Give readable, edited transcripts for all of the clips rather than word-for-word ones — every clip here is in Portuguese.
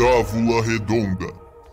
Távola Redonda.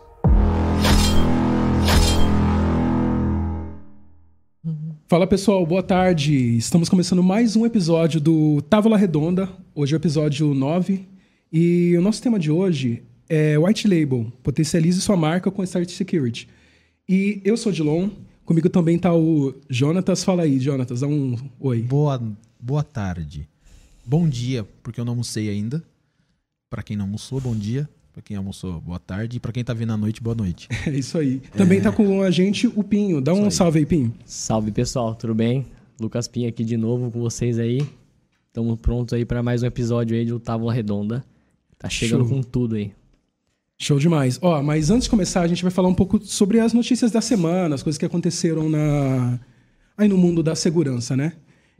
Fala pessoal, boa tarde. Estamos começando mais um episódio do Távola Redonda. Hoje é o episódio 9. E o nosso tema de hoje é White Label. Potencialize sua marca com Start Security. E eu sou o Dilon. Comigo também está o Jonatas. Fala aí, Jonatas. Dá um oi. Boa tarde. Bom dia, porque eu não almocei ainda. Para quem não almoçou, bom dia. Para quem almoçou, boa tarde. E para quem tá vindo à noite, boa noite. É isso aí. Também tá com a gente o Pinho. Dá um salve aí, Pinho. Salve, pessoal. Tudo bem? Lucas Pinho aqui de novo com vocês aí. Estamos prontos aí para mais um episódio aí do Távola Redonda. Tá chegando com tudo aí. Show demais. Ó, mas antes de começar, a gente vai falar um pouco sobre as notícias da semana, as coisas que aconteceram aí no mundo da segurança, né?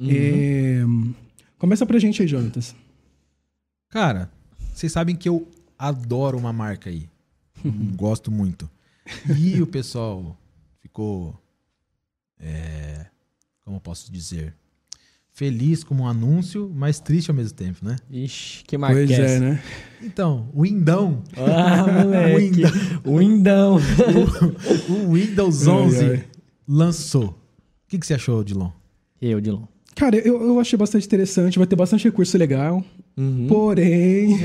Começa pra gente aí, Jonatas. Cara, vocês sabem que eu adoro uma marca aí. Gosto muito. E o pessoal ficou, como eu posso dizer, feliz com um anúncio, mas triste ao mesmo tempo, né? Ixi, que marca Pois é essa? né? Então, o Windão. Ah, moleque. Windão. O Windows 11 lançou. O que você achou, Dilon? Dilon. Cara, eu achei bastante interessante, vai ter bastante recurso legal. Porém...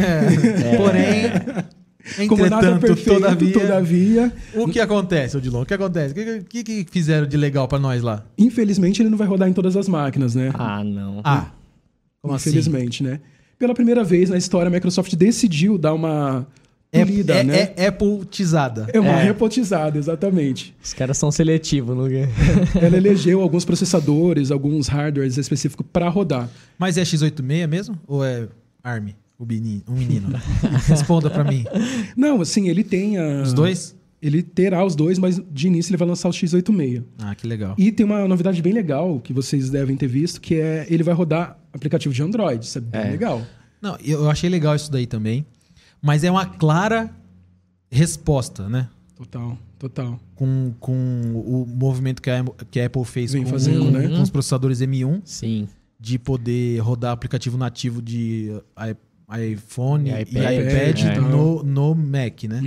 Como nada Entretanto, perfeito, todavia... O que acontece, Odilon? O que acontece? O que fizeram de legal pra nós lá? Infelizmente, ele não vai rodar em todas as máquinas, né? Ah, não. Como Infelizmente, né? Pela primeira vez na história, a Microsoft decidiu dar uma polida, né? É Appleizada. É uma repotizada, exatamente. Os caras são seletivos, não é? Ela elegeu alguns processadores, alguns hardwares específicos para rodar. Mas é x86 mesmo? Ou é ARM? Um menino. Responda pra mim. Não, assim, ele tem os dois? Ele terá os dois, mas de início ele vai lançar o x86. Ah, que legal. E tem uma novidade bem legal que vocês devem ter visto, que é ele vai rodar aplicativo de Android. Isso é bem legal. Não, eu achei legal isso daí também. Mas é uma clara resposta, né? Total. Com o movimento que a Apple fez Vem fazendo, né? Com os processadores M1. Sim. De poder rodar aplicativo nativo de iPhone e iPad, iPad no Mac, né?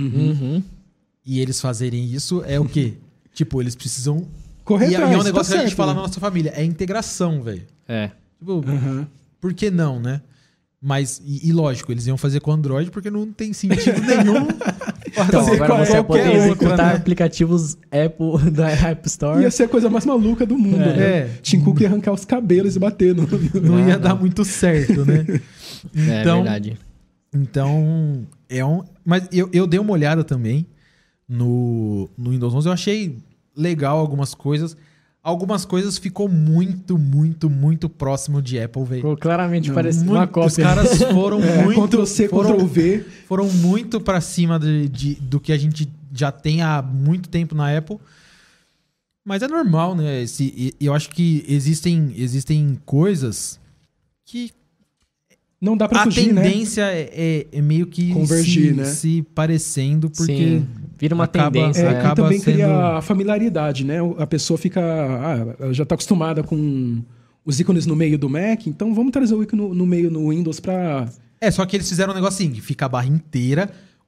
E eles fazerem isso é o quê? Tipo, eles precisam... Correr atrás, e é um negócio que a gente fala né? na nossa família. É integração, velho. Tipo, por que não, né? Mas, e lógico, eles iam fazer com Android porque não tem sentido nenhum fazer agora você vai poder executar né? aplicativos Apple da App Store. Ia ser a coisa mais maluca do mundo, né? Tim Cook ia arrancar os cabelos e bater no... Não ia dar muito certo, né? Então, é verdade. Então, mas eu dei uma olhada também no Windows 11. Eu achei legal algumas coisas. Algumas coisas ficou muito, muito, muito próximo de Apple, velho. Claramente parece uma cópia. Os caras foram muito... Ctrl-C, Ctrl-V. Foram muito pra cima do que a gente já tem há muito tempo na Apple. Mas é normal, né? Eu acho que existem coisas que... Não dá pra fugir, né? A tendência é meio que convergir, né? se parecendo, porque... Sim, vira uma tendência. E também cria a familiaridade, né? A pessoa fica... ela já tá acostumada com os ícones no meio do Mac, então vamos trazer o ícone no meio no Windows pra... Só que eles fizeram um negócio assim, que fica a barra inteira,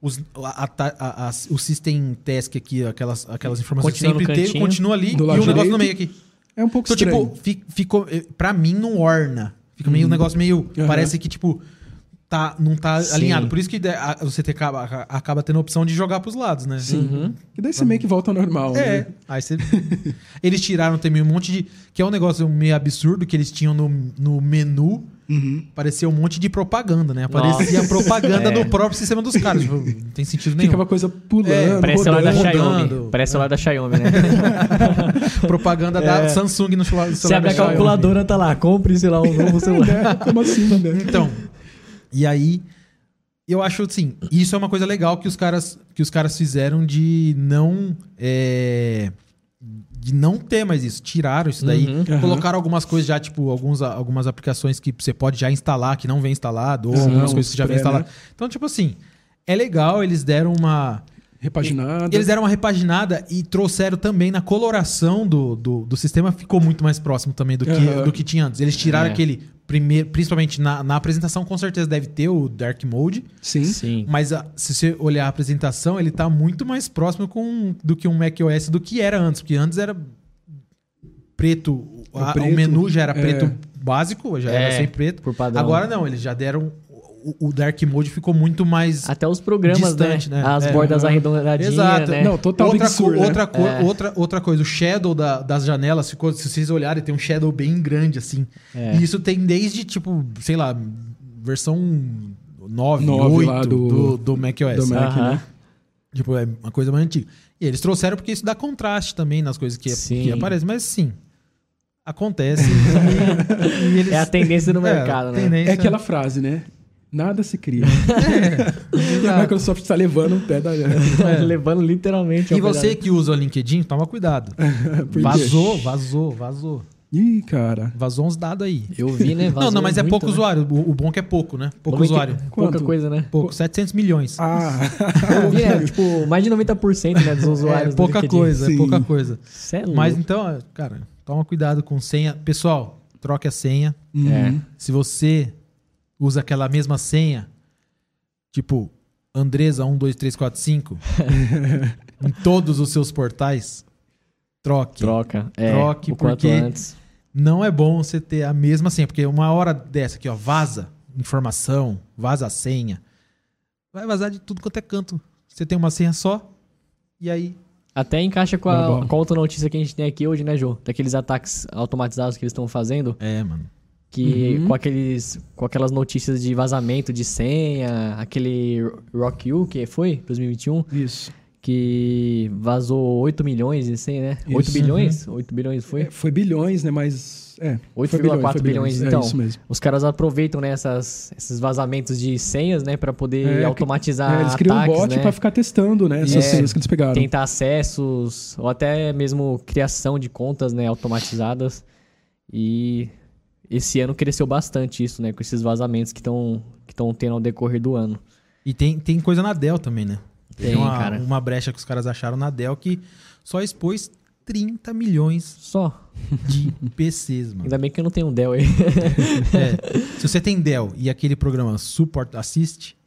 o System Task aqui, aquelas informações que sempre teve, continua ali, e o negócio no meio aqui. É um pouco estranho. Tipo, ficou... Pra mim, não orna. Fica meio um negócio meio... Parece que, tipo, não tá alinhado. Por isso que você acaba tendo a opção de jogar pros lados, né? Sim. E daí você meio que volta ao normal, né? Aí você... Eles tiraram também um monte de... Que é um negócio meio absurdo que eles tinham no menu. Parecia um monte de propaganda, né? Aparecia propaganda no próprio sistema dos caras. Tipo, não tem sentido nenhum. Ficava coisa pulando, parece celular da Xiaomi. rodando. Parece celular da Xiaomi, né? Propaganda da Samsung no celular. Você abre a calculadora, tá lá. Compre, sei lá, um novo celular. Como assim, né? Então, e aí... Eu acho, assim, isso é uma coisa legal que os caras fizeram de não ter mais isso. Tiraram isso daí. Colocaram algumas coisas já, tipo, algumas aplicações que você pode já instalar, que não vem instalado, ou algumas coisas que já vem instalado. Né? Então, tipo assim, é legal, eles deram uma... Repaginada. Eles deram uma repaginada e trouxeram também na coloração do sistema, ficou muito mais próximo também do que tinha antes. Eles tiraram aquele primeiro, principalmente na apresentação, com certeza deve ter o Dark Mode. Sim. Sim. Mas se você olhar a apresentação, ele tá muito mais próximo do que um macOS do que era antes. Porque antes era preto. O menu já era preto básico, já era sem preto. Por padrão. Agora não, eles já deram... O Dark Mode ficou muito mais Até os programas, distante, né? As bordas arredondadinhas, Exato. né? Não, total Big Sur, né? Outra coisa, o shadow das janelas ficou, se vocês olharem, tem um shadow bem grande, assim. É. E isso tem desde, tipo, sei lá, versão 9 9 8 lá do macOS. do Mac, Aham. né? Tipo, é uma coisa mais antiga. E eles trouxeram porque isso dá contraste também nas coisas que aparecem. Mas sim, acontece. e eles... É a tendência do mercado, né? É aquela frase, né? Nada se cria. E a Microsoft está levando o pé da... Levando literalmente. E você que usa o LinkedIn, toma cuidado. Por quê? Vazou. Ih, cara. Vazou uns dados aí. Eu vi, né? Não, mas é muito, pouco né? usuário. O bom é que é pouco, né? Pouco Vamos usuário. Pouca Quanto? coisa, né? Pouco, 700 milhões. Ah, Eu vi, né? Tipo, mais de 90%, né, dos usuários do pouca LinkedIn. coisa, Sim. é pouca coisa. Cê é louco. Mas então, cara, toma cuidado com senha. Pessoal, troque a senha. É. Se você usa aquela mesma senha, tipo Andresa 12345, em todos os seus portais, troque. Troca. Troque, o quanto porque antes. não é bom você ter a mesma senha, porque uma hora dessa aqui, ó, vaza informação, vaza a senha, vai vazar de tudo quanto é canto. Você tem uma senha só, e aí... Até encaixa com Tá bom. com a outra notícia que a gente tem aqui hoje, né, Jô? Daqueles ataques automatizados que eles estão fazendo. Mano. Que com aquelas notícias de vazamento de senha, aquele Rock You, que foi? 2021, isso. que vazou 8 milhões de senha, né? Isso. 8 bilhões? 8 bilhões foi? Foi bilhões, né? Mas... 8,4 bilhões, então. É isso mesmo. Os caras aproveitam, né, esses vazamentos de senhas, né, pra poder automatizar Eles criam ataques, um bot né? pra ficar testando, né? Essas senhas que eles pegaram. Tentar acessos, ou até mesmo criação de contas, né, automatizadas. E esse ano cresceu bastante isso, né, com esses vazamentos que estão tendo ao decorrer do ano. E tem coisa na Dell também, né? Tem, cara. Uma brecha que os caras acharam na Dell que só expôs 30 milhões Só. de PCs, mano. Ainda bem que eu não tenho um Dell aí. Se você tem Dell e aquele programa Support Assist,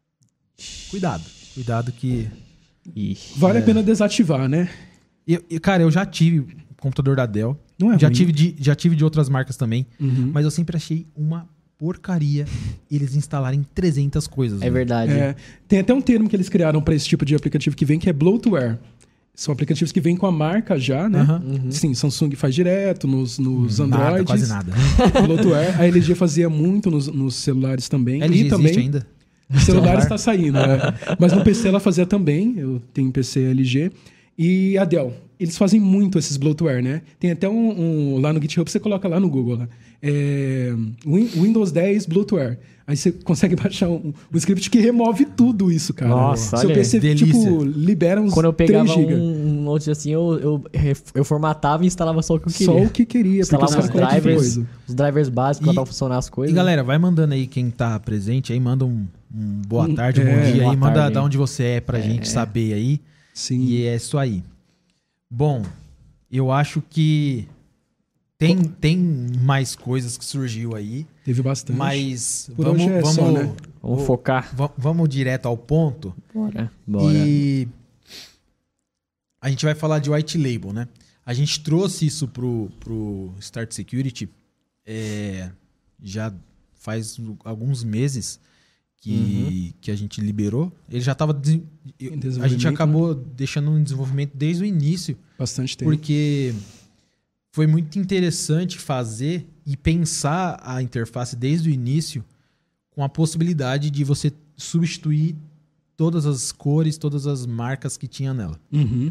cuidado que... Ixi. Vale a pena desativar, né? Cara, eu já tive computador da Dell, Não é já ruim. tive de outras marcas também, Uhum. mas eu sempre achei uma porcaria eles instalarem 300 coisas. É mano. verdade. Tem até um termo que eles criaram para esse tipo de aplicativo que vem, que é bloatware. São aplicativos que vêm com a marca já, né? Aham. Sim, Samsung faz direto nos Nada, Androids. quase nada. Bloatware. A LG fazia muito nos celulares também. LG e também existe ainda? nos celulares Celular? está saindo, né? Mas no PC ela fazia também. Eu tenho PC LG. E a Dell. Eles fazem muito esses bloatware, né? Tem até lá no GitHub, você coloca lá no Google. Lá. Windows 10 bloatware. Aí você consegue baixar um script que remove tudo isso, cara. Nossa, Seu olha, PC, delícia. tipo, libera uns Quando eu 3 pegava GB. um note assim, eu formatava e instalava só o que eu queria. Só o que queria, porque os Instalava caras os colocam drivers, coisa. os drivers básicos E- pra funcionar as E coisas. galera, vai mandando aí quem tá presente aí, manda um boa tarde, um bom dia boa aí, manda tarde, da hein? onde você é pra gente saber aí. Sim. E é isso aí. Bom, eu acho que tem mais coisas que surgiu aí, Teve bastante. mas Por hoje é só, né? Vamos focar. Vamos direto ao ponto. Bora. E a gente vai falar de white label, né? A gente trouxe isso pro Start Security já faz alguns meses que a gente liberou. Ele já estava... A gente desenvolvimento, acabou deixando em desenvolvimento desde o início, Bastante tempo. porque foi muito interessante fazer e pensar a interface desde o início com a possibilidade de você substituir todas as cores, todas as marcas que tinha nela. Uhum.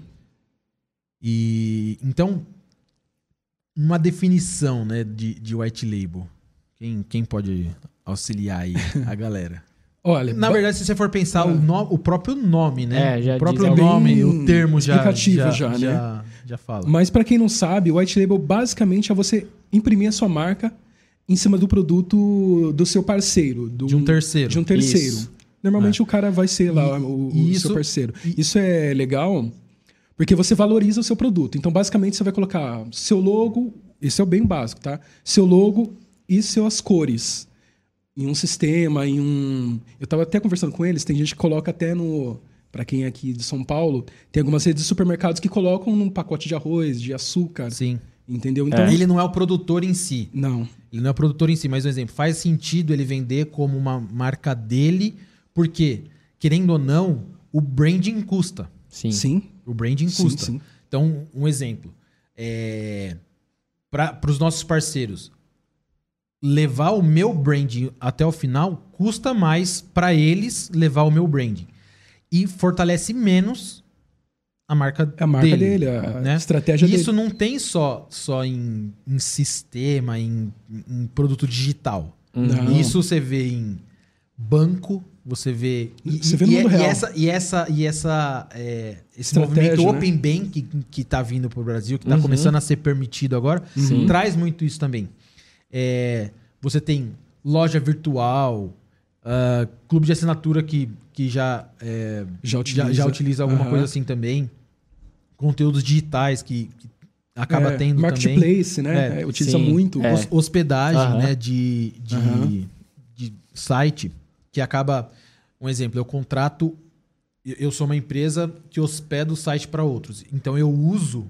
E então, uma definição, né, de white label. Quem pode auxiliar aí a galera? Olha, Na verdade, se você for pensar o próprio nome, né? Já o próprio diz, nome, bem o termo explicativo já, já fala. mas para quem não sabe, o white label basicamente é você imprimir a sua marca em cima do produto do seu parceiro. De um terceiro. De um terceiro. Isso. Normalmente o cara vai ser lá o isso- seu parceiro. Isso é legal porque você valoriza o seu produto. Então, basicamente, você vai colocar seu logo, esse é o bem básico, tá? Seu logo, e suas cores. Em um sistema, Eu tava até conversando com eles, tem gente que coloca até no... Para quem é aqui de São Paulo, tem algumas redes de supermercados que colocam num pacote de arroz, de açúcar. Sim. Entendeu? Então, Ele não é o produtor em si. Não. Ele não é o produtor em si, mas um exemplo, faz sentido ele vender como uma marca dele, porque, querendo ou não, o branding custa. Sim. Sim. O branding Sim, custa. sim. Então, um exemplo. Para os nossos parceiros, levar o meu branding até o final custa mais para eles levar o meu branding. E fortalece menos a marca dele, a estratégia dele. Isso não tem só em sistema, em produto digital. Não. Isso você vê em banco, você vê... Você vê no mundo real. Esse movimento né? Open Bank que está vindo para o Brasil, que está começando a ser permitido agora, traz muito isso também. Você tem loja virtual, clube de assinatura que já utiliza alguma coisa assim também. Conteúdos digitais que acaba tendo marketplace, também. né? Utiliza muito. Hospedagem, né? De site, que acaba... Um exemplo, eu contrato... Eu sou uma empresa que hospeda o site para outros. Então, eu uso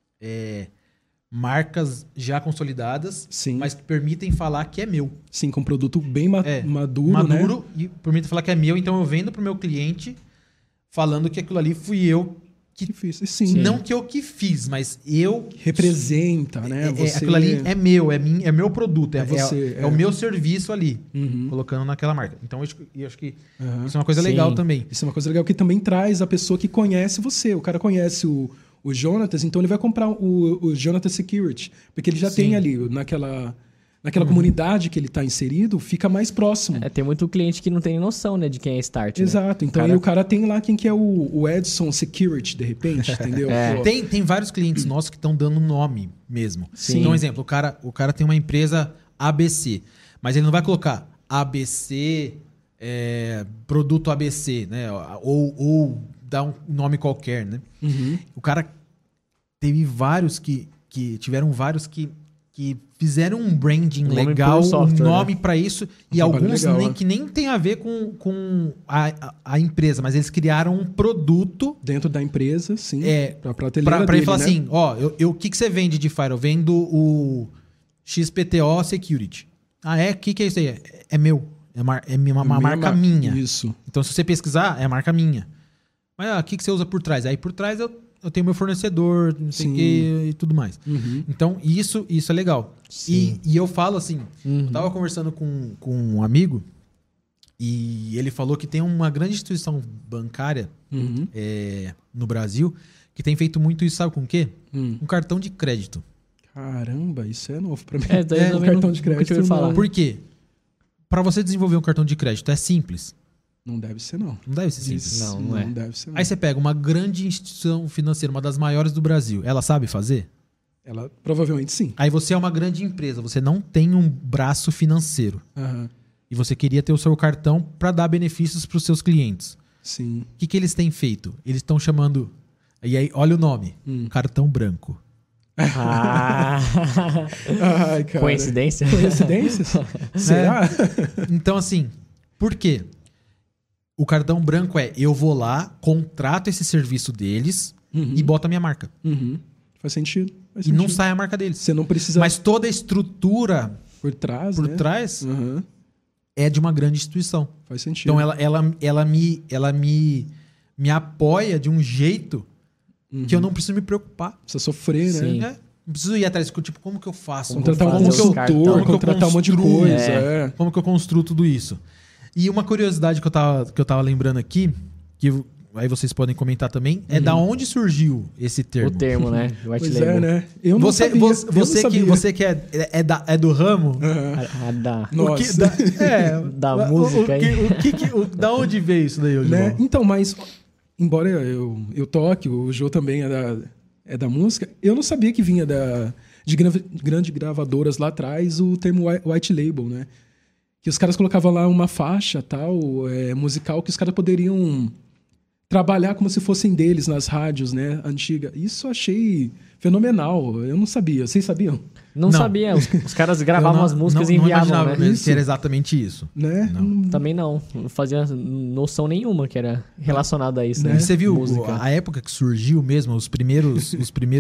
marcas já consolidadas, Sim. mas que permitem falar que é meu. Sim, com um produto bem maduro, né? E permite falar que é meu. Então, eu vendo para o meu cliente falando que aquilo ali fui eu que fiz. Sim. Não que eu que fiz, mas eu... Representa, né? Aquilo ali é meu, é meu produto. É o meu serviço ali, Uhum. colocando naquela marca. Então, eu acho que isso é uma coisa legal também. Isso é uma coisa legal que também traz a pessoa que conhece você. O cara conhece o Jonatas, então ele vai comprar o Jonatas Security. Porque ele já tem ali, naquela comunidade que ele está inserido, fica mais próximo. Tem muito cliente que não tem noção, né, de quem é Start. Exato. Né? Então aí o cara tem lá quem que é o Edson Security, de repente, entendeu? Tem vários clientes nossos que estão dando nome mesmo. Sim. Então, exemplo, o cara tem uma empresa ABC, mas ele não vai colocar ABC, produto ABC, né? Ou dar um nome qualquer, né? Uhum. O cara teve vários tiveram vários que fizeram um branding legal, software, um nome para isso, e alguns legal, que nem tem a ver com a empresa, mas eles criaram um produto dentro da empresa, sim, para ele falar, né? Assim, o que você vende de Fire? Eu vendo o XPTO Security. O que é isso aí? É meu, é uma marca minha. Isso. Então, se você pesquisar, é a marca minha. Mas o que você usa por trás? Aí por trás eu tenho meu fornecedor, não sei o que e tudo mais. Uhum. Então, isso é legal. E eu falo assim, eu tava conversando com um amigo e ele falou que tem uma grande instituição bancária no Brasil que tem feito muito isso, sabe com o quê? Um cartão de crédito. Caramba, isso é novo pra mim. Um cartão de crédito. Falar. Por quê? Para você desenvolver um cartão de crédito é simples? Não deve ser, não. Não deve ser simples. Não é. Não deve ser, não. Aí você pega uma grande instituição financeira, uma das maiores do Brasil. Ela sabe fazer? Ela provavelmente sim. Aí você é uma grande empresa, você não tem um braço financeiro. Uhum. E você queria ter o seu cartão para dar benefícios para os seus clientes. Sim. O que eles têm feito? Eles estão chamando... E aí, olha o nome. Cartão branco. Ai, cara. Coincidência? Coincidências? Será? Então, assim, por quê? O cartão branco eu vou lá, contrato esse serviço deles e boto a minha marca. Faz sentido. E não sai a marca deles. Você não precisa... Mas toda a estrutura por trás, é de uma grande instituição. Faz sentido. Então ela me apoia de um jeito que eu não preciso me preocupar. Precisa sofrer, Sim. né? Não preciso ir atrás, tipo, como que eu faço? Contratar um consultor, contratar um monte de coisa. Como que eu construo tudo isso? E uma curiosidade que eu tava lembrando aqui, que aí vocês podem comentar também, é da onde surgiu esse termo. O termo, né? White Pois label. né? Eu não sabia. Você que é do ramo... Da música aí. Da onde veio isso daí, né? Então, mas... Embora eu toque, o Jô também é da música, eu não sabia que vinha de grandes gravadoras lá atrás o termo white label, né? Que os caras colocavam lá uma faixa tal, musical que os caras poderiam trabalhar como se fossem deles nas rádios, né? Antiga. Isso eu achei fenomenal. Eu não sabia. Vocês sabiam? Não sabia. Os caras gravavam as músicas e enviavam, não imaginava né? mesmo que era exatamente isso. Né? Não. Também não. Não fazia noção nenhuma que era relacionado a isso, Né? né? E você viu Música. a época que surgiu mesmo, os primeiros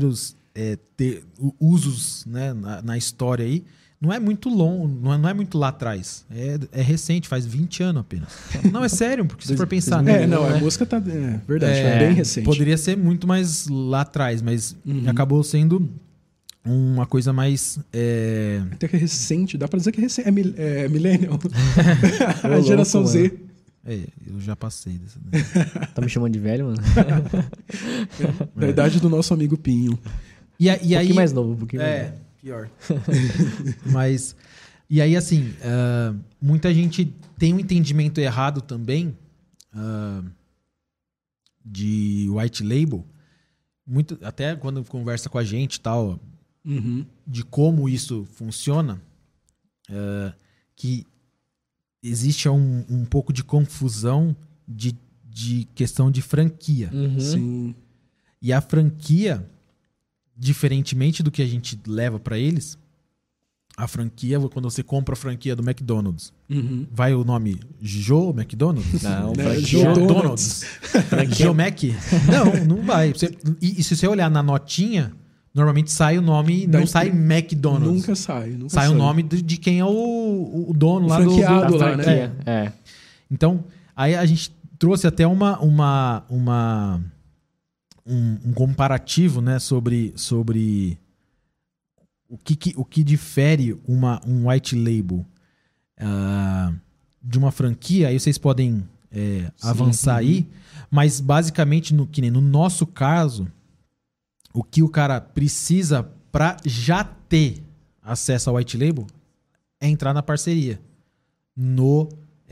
usos, né, na história aí, não é muito longo, não é muito lá atrás. É recente, faz 20 anos apenas. Não, é sério, porque se for pensar... É, não, né? a música tá... É verdade, é bem recente. Poderia ser muito mais lá atrás, mas acabou sendo uma coisa mais... Até que é recente, dá pra dizer que é recente. É millennial. A louco, geração Z. eu já passei dessa. Tá me chamando de velho, mano? Da idade do nosso amigo Pinho. E Um pouquinho aí, mais novo, um pouquinho mais novo. pior. Mas, e aí assim, muita gente tem um entendimento errado também de white label. Até quando conversa com a gente e tal, de como isso funciona, que existe um pouco de confusão de questão de franquia. Sim. E a franquia, diferentemente do que a gente leva para eles, a franquia, quando você compra a franquia do McDonald's, vai o nome Joe McDonald's? Não, Né? franquia. Joe Donald's? Joe Mac? Não vai. E se você olhar na notinha, normalmente sai o nome, não sai McDonald's. Nunca sai. Sai o nome de quem é o dono lá franqueado do lá, né? franquia. É. Então, aí a gente trouxe até um comparativo, né, sobre o que difere um white label de uma franquia. Aí vocês podem avançar aí, mas basicamente no nosso caso, o que o cara precisa para já ter acesso ao white label é entrar na parceria no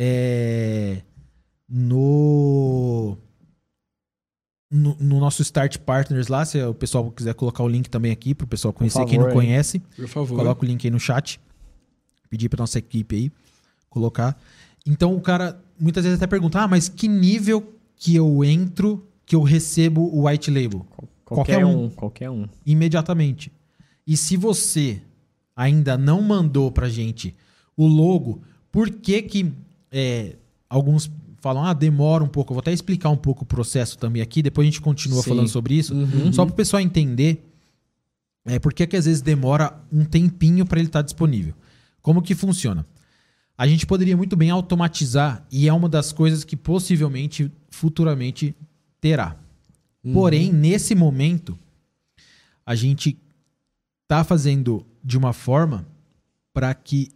nosso Start Partners lá. Se o pessoal quiser colocar o link também aqui para o pessoal conhecer, quem não conhece, por favor, coloca o link aí no chat. Pedir para nossa equipe aí colocar. Então o cara muitas vezes até pergunta: mas que nível que eu entro que eu recebo o white label? Qualquer um. Imediatamente. E se você ainda não mandou pra gente o logo, por que alguns falam, demora um pouco? Eu vou até explicar um pouco o processo também aqui, depois a gente continua falando sobre isso. Só para o pessoal entender por que às vezes demora um tempinho para ele estar disponível. Como que funciona? A gente poderia muito bem automatizar, e é uma das coisas que possivelmente, futuramente, terá. Porém, nesse momento, a gente está fazendo de uma forma para que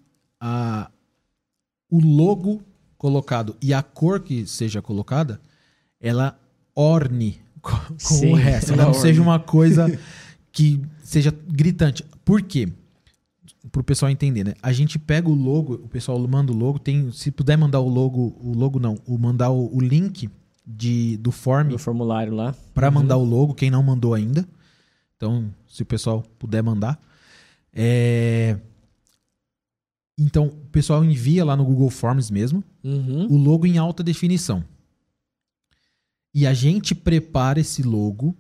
o logo colocado e a cor que seja colocada, ela orne com o resto. Não seja uma coisa que seja gritante. Por quê? Para o pessoal entender, né? A gente pega o logo, o pessoal manda o logo, se puder mandar mandar o link do formulário lá. Para mandar o logo, quem não mandou ainda. Então, se o pessoal puder mandar. Então, o pessoal envia lá no Google Forms mesmo o logo em alta definição. E a gente prepara esse logo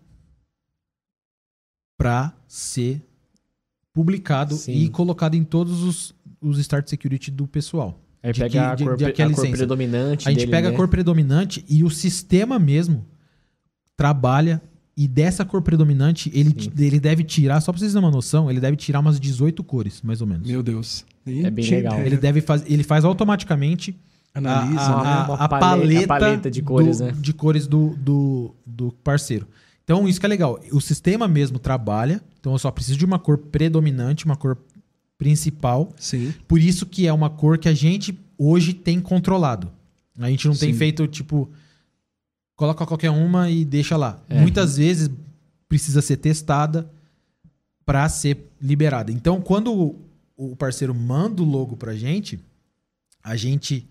para ser publicado e colocado em todos os Start Security do pessoal. Aí pega a cor predominante. A gente pega a cor predominante e o sistema mesmo trabalha. E dessa cor predominante, ele deve tirar, só pra vocês terem uma noção, ele deve tirar umas 18 cores, mais ou menos. Meu Deus. É bem legal. Ele faz automaticamente a paleta de cores, né? De cores do parceiro. Então, isso que é legal. O sistema mesmo trabalha, então eu só preciso de uma cor predominante, uma cor principal. Sim. Por isso que é uma cor que a gente hoje tem controlado. A gente não tem feito, tipo... Coloca qualquer uma e deixa lá. Muitas vezes precisa ser testada para ser liberada. Então, quando o parceiro manda o logo pra gente, a gente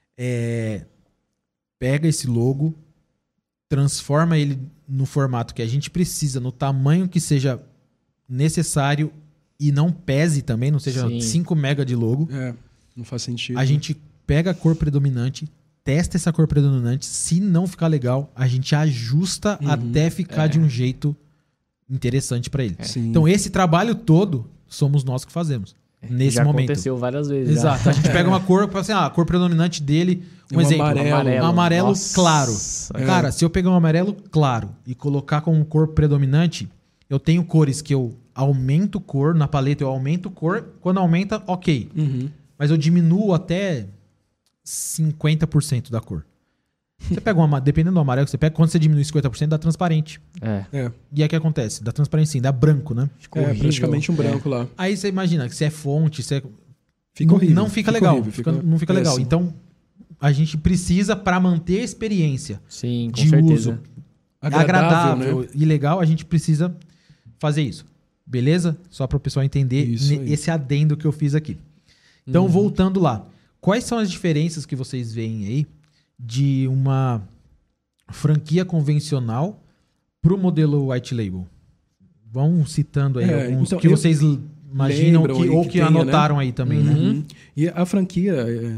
pega esse logo, transforma ele no formato que a gente precisa, no tamanho que seja necessário e não pese também, não seja 5 MB de logo. Não faz sentido. A gente pega a cor predominante, testa essa cor predominante. Se não ficar legal, a gente ajusta até ficar de um jeito interessante para ele. Sim. Então, esse trabalho todo somos nós que fazemos. Nesse já momento. aconteceu várias vezes. Exato. Já. A gente pega uma cor, assim, a cor predominante dele, um exemplo. Amarelo Nossa. claro. Cara, se eu pegar um amarelo claro e colocar como cor predominante, eu tenho cores que eu aumento cor, na paleta eu aumento cor, quando aumenta, ok. Mas eu diminuo até 50% da cor. Você pega dependendo do amarelo que você pega, quando você diminui 50%, dá transparente. E aí o que acontece? Dá transparente sim, dá branco, né? Praticamente um branco lá. Aí você imagina que se é fonte, Fica horrível. Não fica legal. Horrível, não fica legal. péssimo. Então, a gente precisa, para manter a experiência Sim, com de certeza. uso Agradável, né? e legal, a gente precisa fazer isso. Beleza? Só para o pessoal entender Isso aí. esse adendo que eu fiz aqui. Então, voltando lá. Quais são as diferenças que vocês veem aí de uma franquia convencional para o modelo white label? Vão citando aí alguns então, que vocês imaginam ou que tenha, anotaram né? aí também, né? E a franquia,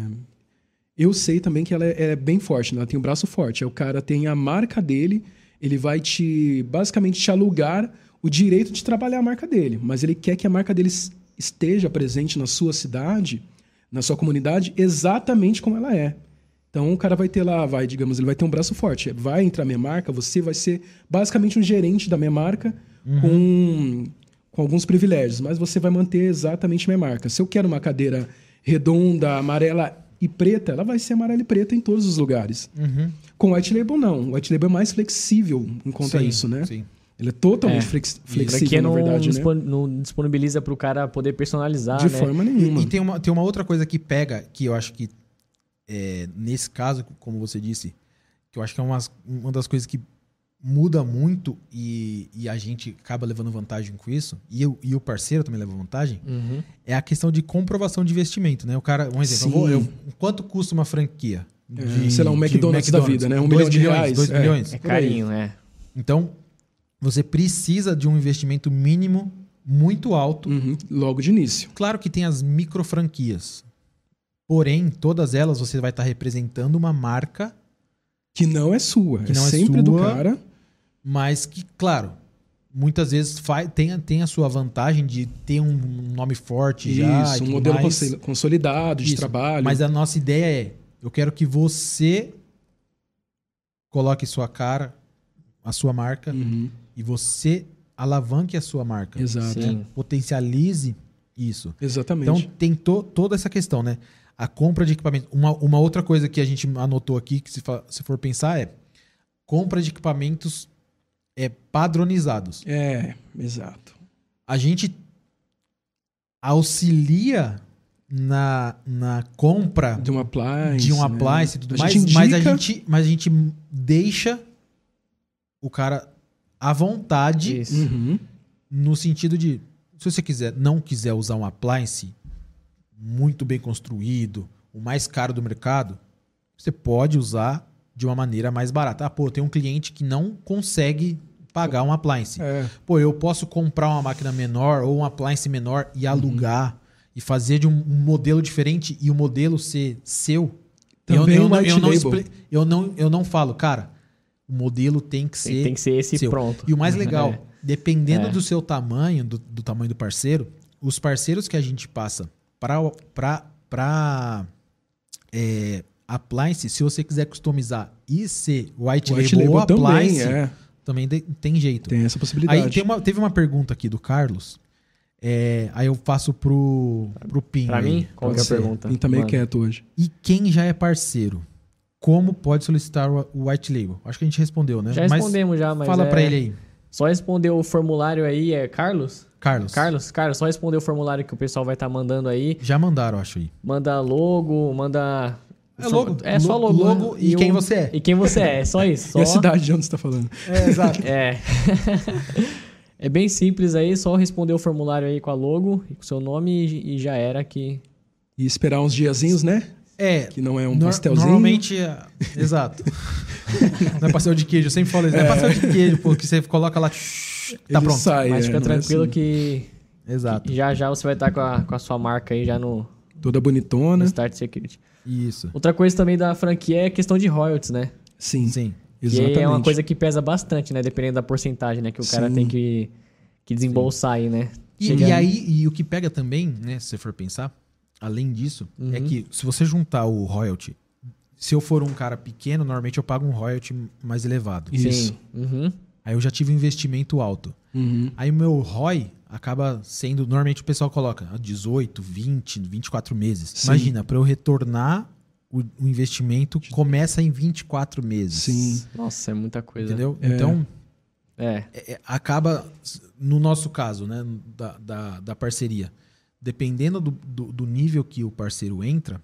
eu sei também que ela é bem forte, né? Ela tem um braço forte. O cara tem a marca dele, ele vai basicamente te alugar o direito de trabalhar a marca dele, mas ele quer que a marca dele esteja presente na sua cidade, na sua comunidade, exatamente como ela é. Então o cara vai ter lá, digamos, ele vai ter um braço forte. Vai entrar minha marca, você vai ser basicamente um gerente da minha marca com alguns privilégios, mas você vai manter exatamente minha marca. Se eu quero uma cadeira redonda, amarela e preta, ela vai ser amarela e preta em todos os lugares. Com White Label, não. O White Label é mais flexível enquanto a isso, né? Sim. Ele é totalmente flexível, na verdade, né? Não disponibiliza para o cara poder personalizar, De forma nenhuma. E tem uma outra coisa que pega, que eu acho que nesse caso, como você disse, que eu acho que é uma das coisas que muda muito e a gente acaba levando vantagem com isso, e o parceiro também leva vantagem, é a questão de comprovação de investimento, né? O cara, um exemplo, quanto custa uma franquia? Sei lá, um McDonald's da vida, né? 1 milhão de reais. 2 milhões. É carinho, né? Então, você precisa de um investimento mínimo muito alto. Logo de início. Claro que tem as micro franquias. Porém, todas elas você vai estar representando uma marca que não é sua. Que não é sempre sua, do cara. Mas que, claro, muitas vezes tem a sua vantagem de ter um nome forte já. Isso, um modelo consolidado de trabalho. Mas a nossa ideia é, eu quero que você coloque sua cara, a sua marca, e você alavanque a sua marca. Exato. Né? Potencialize isso. Exatamente. Então tem toda essa questão, né? A compra de equipamento. Uma outra coisa que a gente anotou aqui, que se for pensar, é compra de equipamentos padronizados. Exato. A gente auxilia na compra de um appliance, e tudo mais, mas a gente deixa o cara à vontade no sentido de, se você não quiser usar um appliance muito bem construído, o mais caro do mercado, você pode usar de uma maneira mais barata. Tem um cliente que não consegue pagar um appliance. Eu posso comprar uma máquina menor ou um appliance menor e alugar e fazer de um modelo diferente e o modelo ser seu. Também eu não falo, cara, o modelo tem que ser tem que ser esse seu. pronto. E o mais legal, dependendo do seu tamanho, do tamanho do parceiro, os parceiros que a gente passa para appliance, se você quiser customizar e ser white label ou appliance, também tem jeito. Tem essa possibilidade. Aí teve uma pergunta aqui do Carlos. Aí eu passo pro Pinho. Pra mim? Qual que é a pergunta? Pinho tá meio quieto hoje. E quem já é parceiro, como pode solicitar o white label? Acho que a gente respondeu, né? Já respondemos mas fala pra ele aí. Só responder o formulário aí, Carlos? Carlos, só responder o formulário que o pessoal vai estar mandando aí. Já mandaram, acho aí. Manda logo, manda... logo. Só logo. Logo e quem você é. E quem você é só isso. Só... E a cidade de onde você tá falando. Exato. É bem simples aí, só responder o formulário aí com a logo e com o seu nome e já era que... E esperar uns diazinhos, né? Que não é um pastelzinho. Normalmente, exato. Não é pastel de queijo, eu sempre falo isso. Não é pastel de queijo, que você coloca lá, tá pronto. Sai, mas fica tranquilo assim. que... Exato. Que já você vai estar com a sua marca aí já no Toda bonitona. Start Security. Isso. Outra coisa também da franquia é a questão de royalties, né? Sim, Sim. exatamente. Que é uma coisa que pesa bastante, né? Dependendo da porcentagem, né? Que o cara Sim. tem que desembolsar aí, né? E o que pega também, né? Se você for pensar, além disso, é que se você juntar o royalty, se eu for um cara pequeno, normalmente eu pago um royalty mais elevado. Isso. Sim. Uhum. Aí eu já tive um investimento alto. Uhum. Aí o meu ROI acaba sendo... Normalmente o pessoal coloca 18, 20, 24 meses. Sim. Imagina, para eu retornar o investimento, começa em 24 meses. Sim. Nossa, é muita coisa. Entendeu? É. Então, É. acaba... No nosso caso, né? Da parceria. Dependendo do nível que o parceiro entra,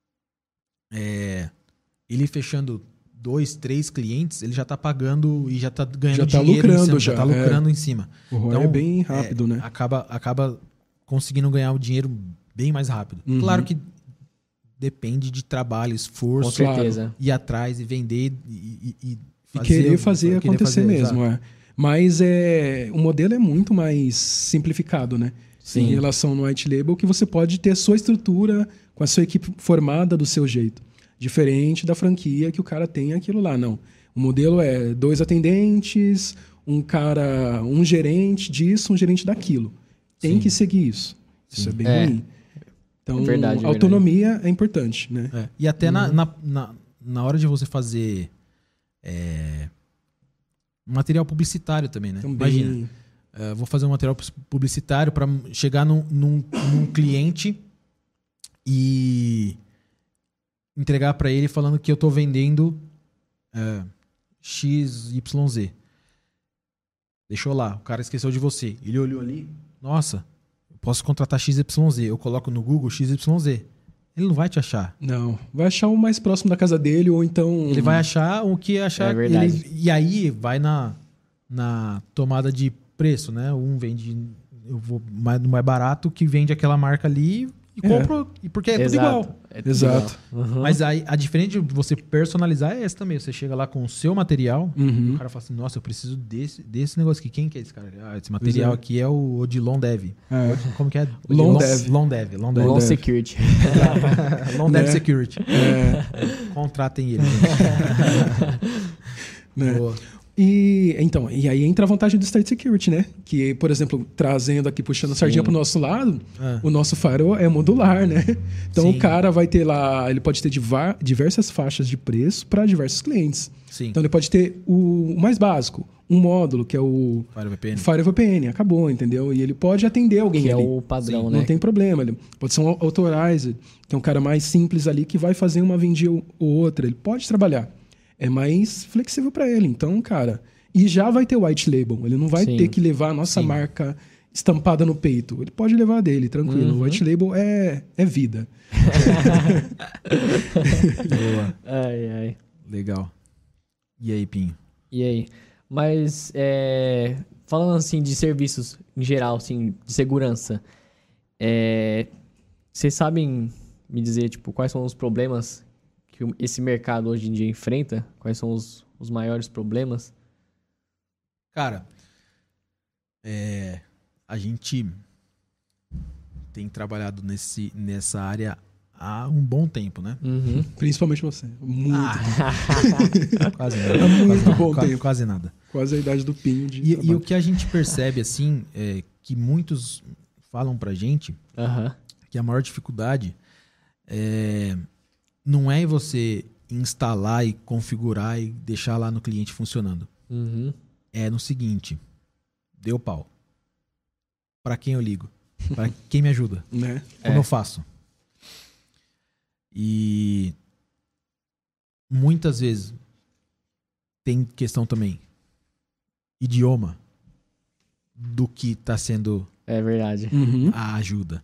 ele fechando 2, 3 clientes, ele já tá pagando e já tá ganhando Já tá dinheiro lucrando em cima, já, tá lucrando em cima. O ROI Então, é bem rápido, né? Acaba conseguindo ganhar o dinheiro bem mais rápido. Uhum. Claro que depende de trabalho, Com esforço, certeza. ir atrás e vender e E fazer, querer fazer querer acontecer fazer, mesmo, exato. Mas o modelo é muito mais simplificado, né? Sim. Em relação no white label, que você pode ter a sua estrutura com a sua equipe formada do seu jeito. Diferente da franquia que o cara tem aquilo lá, não. O modelo é 2 atendentes, um gerente disso, um gerente daquilo. Tem Sim. que seguir isso. Isso Sim. é bem É. ruim. Então, É verdade, é autonomia é importante, né? E até na hora de você fazer material publicitário também, né? Também. Imagina, vou fazer um material publicitário para chegar num cliente e entregar para ele falando que eu tô vendendo XYZ. Deixou lá, o cara esqueceu de você. Ele olhou ali, nossa, eu posso contratar XYZ. Eu coloco no Google XYZ. Ele não vai te achar. Não. Vai achar o mais próximo da casa dele, ou então. Ele vai achar o que achar. É verdade. E aí vai na tomada de preço, né? Um vende, eu vou no mais barato, que vende aquela marca ali e compro, porque é tudo igual. É tudo Exato. igual. Uhum. Mas aí, a diferença de você personalizar é essa também. Você chega lá com o seu material, Uhum. o cara fala assim, nossa, eu preciso desse negócio aqui. Quem que é esse cara? Ah, esse material Pois é. aqui é o Odilon Dev. É. Como que é? Long Odilon- Dev. Long Dev. Long Dev. Long Dev. Security. Long Dev Né? Security. Contratem ele. Né? Boa. E aí entra a vantagem do Start Security, né? Que, por exemplo, trazendo aqui, puxando a sardinha pro nosso lado, o nosso firewall é modular, né? Então Sim. o cara vai ter lá, ele pode ter diversas faixas de preço para diversos clientes. Sim. Então ele pode ter o mais básico, um módulo, que é o FireVPN. FireVPN, acabou, entendeu? E ele pode atender alguém Que é ali. o padrão, Sim, né? não tem problema. Ele pode ser um authorizer, que é um cara mais simples ali, que vai fazer uma vendia ou outra. Ele pode trabalhar. É mais flexível para ele. Então, cara... E já vai ter o white label. Ele não vai Sim. ter que levar a nossa marca estampada no peito. Ele pode levar a dele, tranquilo. O white label é vida. Boa. Ai, ai. Legal. E aí, Pinho? E aí? Mas, falando assim de serviços em geral, assim, de segurança, vocês sabem me dizer, tipo, quais são os problemas que esse mercado hoje em dia enfrenta? Quais são os maiores problemas? Cara, a gente tem trabalhado nessa área há um bom tempo, né? Uhum. Principalmente você. Muito. Quase nada. Há muito quase, bom quase, tempo. quase nada. Quase a idade do Pinho de E trabalho. o que a gente percebe, assim, é que muitos falam pra gente Aham. que a maior dificuldade não é você instalar e configurar e deixar lá no cliente funcionando. Uhum. É no seguinte, deu pau. Pra quem eu ligo? Pra quem me ajuda? Né? Como eu faço? E muitas vezes tem questão também idioma do que está sendo É verdade. Uhum. a ajuda.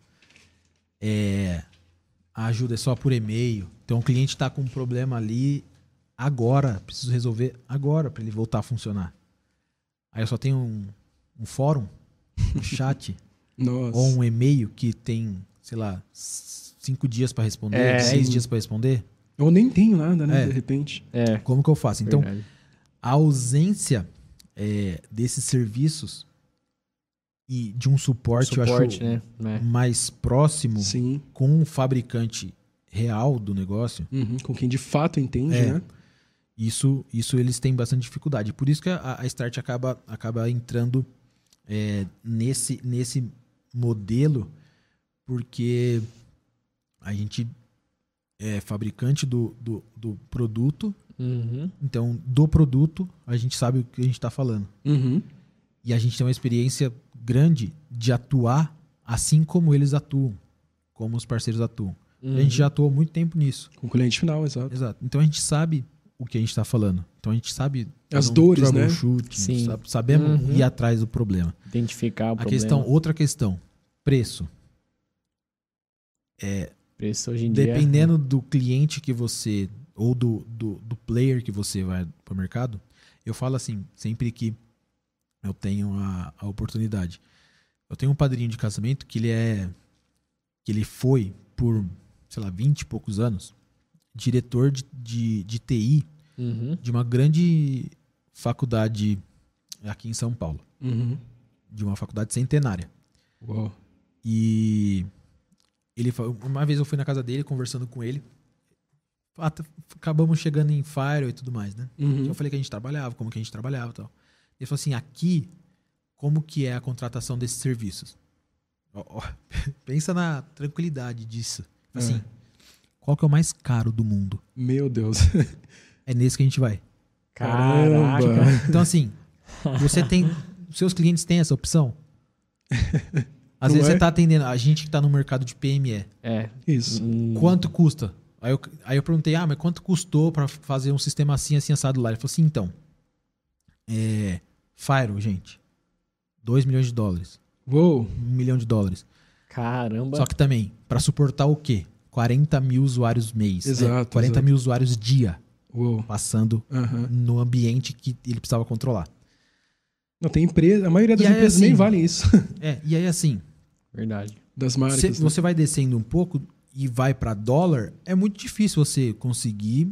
A ajuda é só por e-mail. Então o cliente está com um problema ali agora, preciso resolver agora para ele voltar a funcionar. Aí eu só tenho um fórum, um chat Nossa. ou um e-mail que tem, sei lá, 5 dias para responder, 10 sim. dias para responder. Eu nem tenho nada, né? É. De repente. Como que eu faço? Então, Verdade. a ausência desses serviços e de um suporte, eu acho, né? É. mais próximo Sim. com o fabricante real do negócio, Uhum. Com quem de fato entende, É. né? isso eles têm bastante dificuldade. Por isso que a Start acaba entrando nesse modelo, porque a gente é fabricante do produto, Uhum. então do produto a gente sabe o que a gente está falando. Uhum. E a gente tem uma experiência grande de atuar assim como eles atuam, como os parceiros atuam. A gente já atuou muito tempo nisso. Com o cliente final, exato. Exato. Então a gente sabe o que a gente está falando. Então a gente sabe As fazer dores, né? troubleshooting, Sim. sabemos Uhum. ir atrás do problema. Identificar o problema. Outra questão, preço. Preço hoje em dia. Dependendo do cliente que você, ou do player que você vai para o mercado, eu falo assim, sempre que eu tenho a oportunidade. Eu tenho um padrinho de casamento que ele foi por, sei lá, 20 e poucos anos, diretor de TI Uhum. de uma grande faculdade aqui em São Paulo, Uhum. de uma faculdade centenária. Uau. E uma vez eu fui na casa dele, conversando com ele. Acabamos chegando em Firewall e tudo mais, né? Uhum. Eu falei que a gente trabalhava, como que a gente trabalhava e tal. Ele falou assim, aqui, como que é a contratação desses serviços? Pensa na tranquilidade disso. Assim, qual que é o mais caro do mundo? Meu Deus. É nesse que a gente vai. Caraca. Então, assim, seus clientes têm essa opção? Às Não vezes é? você tá atendendo, a gente que tá no mercado de PME. É. Isso. Quanto custa? Aí eu perguntei, mas quanto custou para fazer um sistema assim assado lá? Ele falou assim, então, Firewall, gente, $2 milhões, Uou. $1 milhão. Caramba. Só que também, para suportar o quê? 40 mil usuários mês. Exato, 40 exato. mil usuários dia, Uou. passando Aham. no ambiente que ele precisava controlar. Não, tem empresa, a maioria das E aí, empresas assim, nem valem isso. E aí assim, Verdade. Das marcas. se né? você vai descendo um pouco e vai para dólar, é muito difícil você conseguir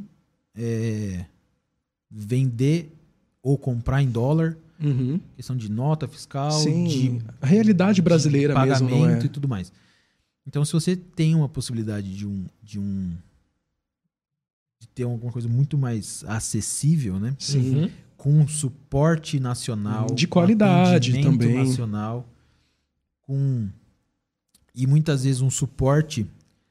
vender ou comprar em dólar. Uhum. Questão de nota fiscal, Sim. de A realidade brasileira mesmo, pagamento não é? e tudo mais. Então, se você tem uma possibilidade de ter alguma coisa muito mais acessível, né? Sim. Uhum. Com um suporte nacional, De com qualidade atendimento também. nacional, e muitas vezes um suporte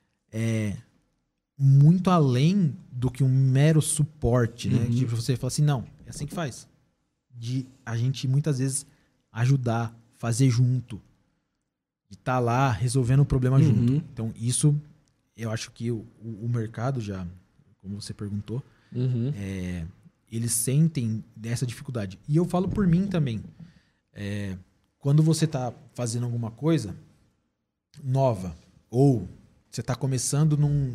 muito além do que um mero suporte, né? Uhum. De você falar assim, não, é assim que faz. De a gente muitas vezes ajudar, fazer junto, de estar lá resolvendo o problema Uhum. junto. Então isso, eu acho que o mercado já, como você perguntou, Uhum. eles sentem dessa dificuldade. E eu falo por mim também. Quando você está fazendo alguma coisa nova, ou você está começando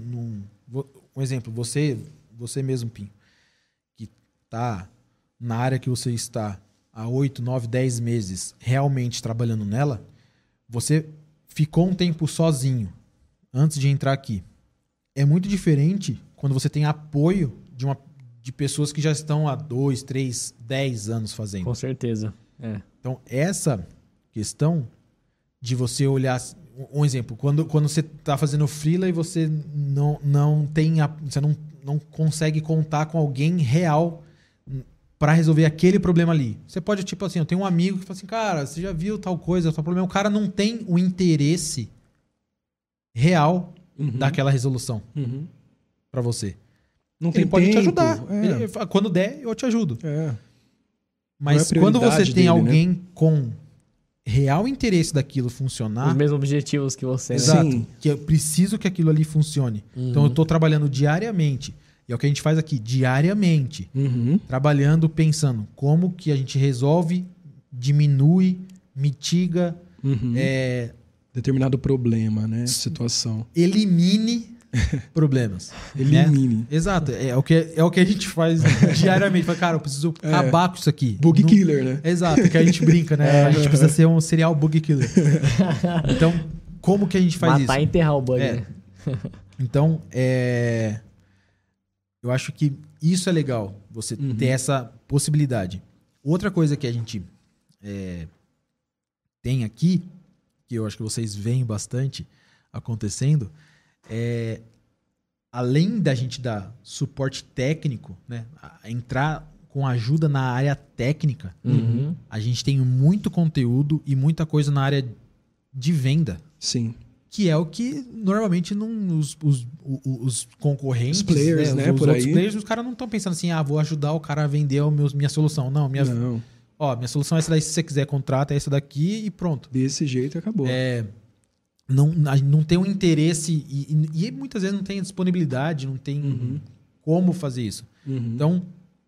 um exemplo, você mesmo, Pinho, que está na área que você está há 8, 9, 10 meses realmente trabalhando nela, você ficou um tempo sozinho antes de entrar aqui. É muito diferente quando você tem apoio de pessoas que já estão há 2, 3, 10 anos fazendo. Com certeza. É. Então, essa questão de você olhar... Um exemplo, quando você está fazendo freela e você você não consegue contar com alguém real para resolver aquele problema ali. Você pode, tipo assim, eu tenho um amigo que fala assim, cara, você já viu tal coisa, tal problema. O cara não tem o interesse real Uhum. daquela resolução Uhum. para você. Não tem Ele pode te tempo. ajudar. É. Ele fala, quando der, eu te ajudo. É. Mas Não é quando você prioridade tem dele, alguém com real interesse daquilo Os funcionar, mesmos objetivos que você. Né? exato, Sim. que eu preciso que aquilo ali funcione. Uhum. Então eu estou trabalhando diariamente. E é o que a gente faz aqui, diariamente. Uhum. Trabalhando, pensando como que a gente resolve, diminui, mitiga, Uhum. Determinado problema, né? Situação. elimine problemas. Elimine. Né? Exato. É o que a gente faz diariamente. Fala, cara, eu preciso acabar com isso aqui. Bug Não- killer, né? Exato, que a gente brinca, né? A gente precisa ser um serial bug killer. Então, como que a gente faz Matar e isso? enterrar o bug. É. Né? Então, eu acho que isso é legal, você ter essa possibilidade. Outra coisa que a gente tem aqui, que eu acho que vocês veem bastante acontecendo, além da gente dar suporte técnico, né, entrar com ajuda na área técnica, a gente tem muito conteúdo e muita coisa na área de venda. Sim. Que é o que normalmente os concorrentes, os players, né, os por outros aí. players, os caras não estão pensando assim, vou ajudar o cara a vender minha solução. Não, minha solução é essa daí, se você quiser, contrata essa daqui e pronto. Desse jeito acabou. Não tem um interesse e muitas vezes não tem disponibilidade, não tem como fazer isso. Então,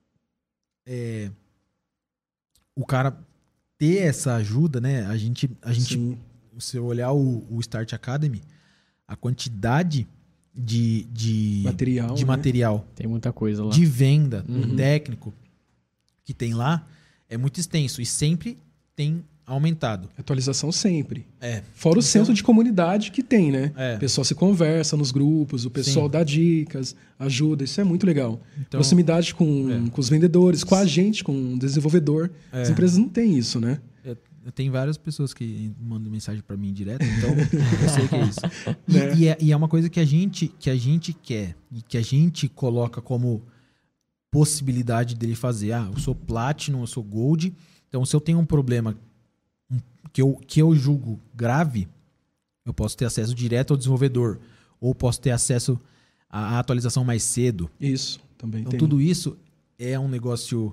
o cara ter essa ajuda, né? A gente se eu olhar o Start Academy, a quantidade de material Tem muita coisa lá. de venda, técnico, que tem lá, é muito extenso e sempre tem aumentado. Atualização sempre. Fora o senso de comunidade que tem, né? O pessoal se conversa nos grupos, o pessoal dá dicas, ajuda, isso é muito legal. Então, proximidade com os vendedores, com a gente, com o desenvolvedor. As empresas não têm isso, né? Tem várias pessoas que mandam mensagem para mim direto, então eu sei que é isso. E é uma coisa que a gente quer e que a gente coloca como possibilidade dele fazer. Eu sou Platinum, eu sou Gold, então se eu tenho um problema que eu julgo grave, eu posso ter acesso direto ao desenvolvedor ou posso ter acesso à atualização mais cedo. Isso, também então, tem. Tudo isso é um negócio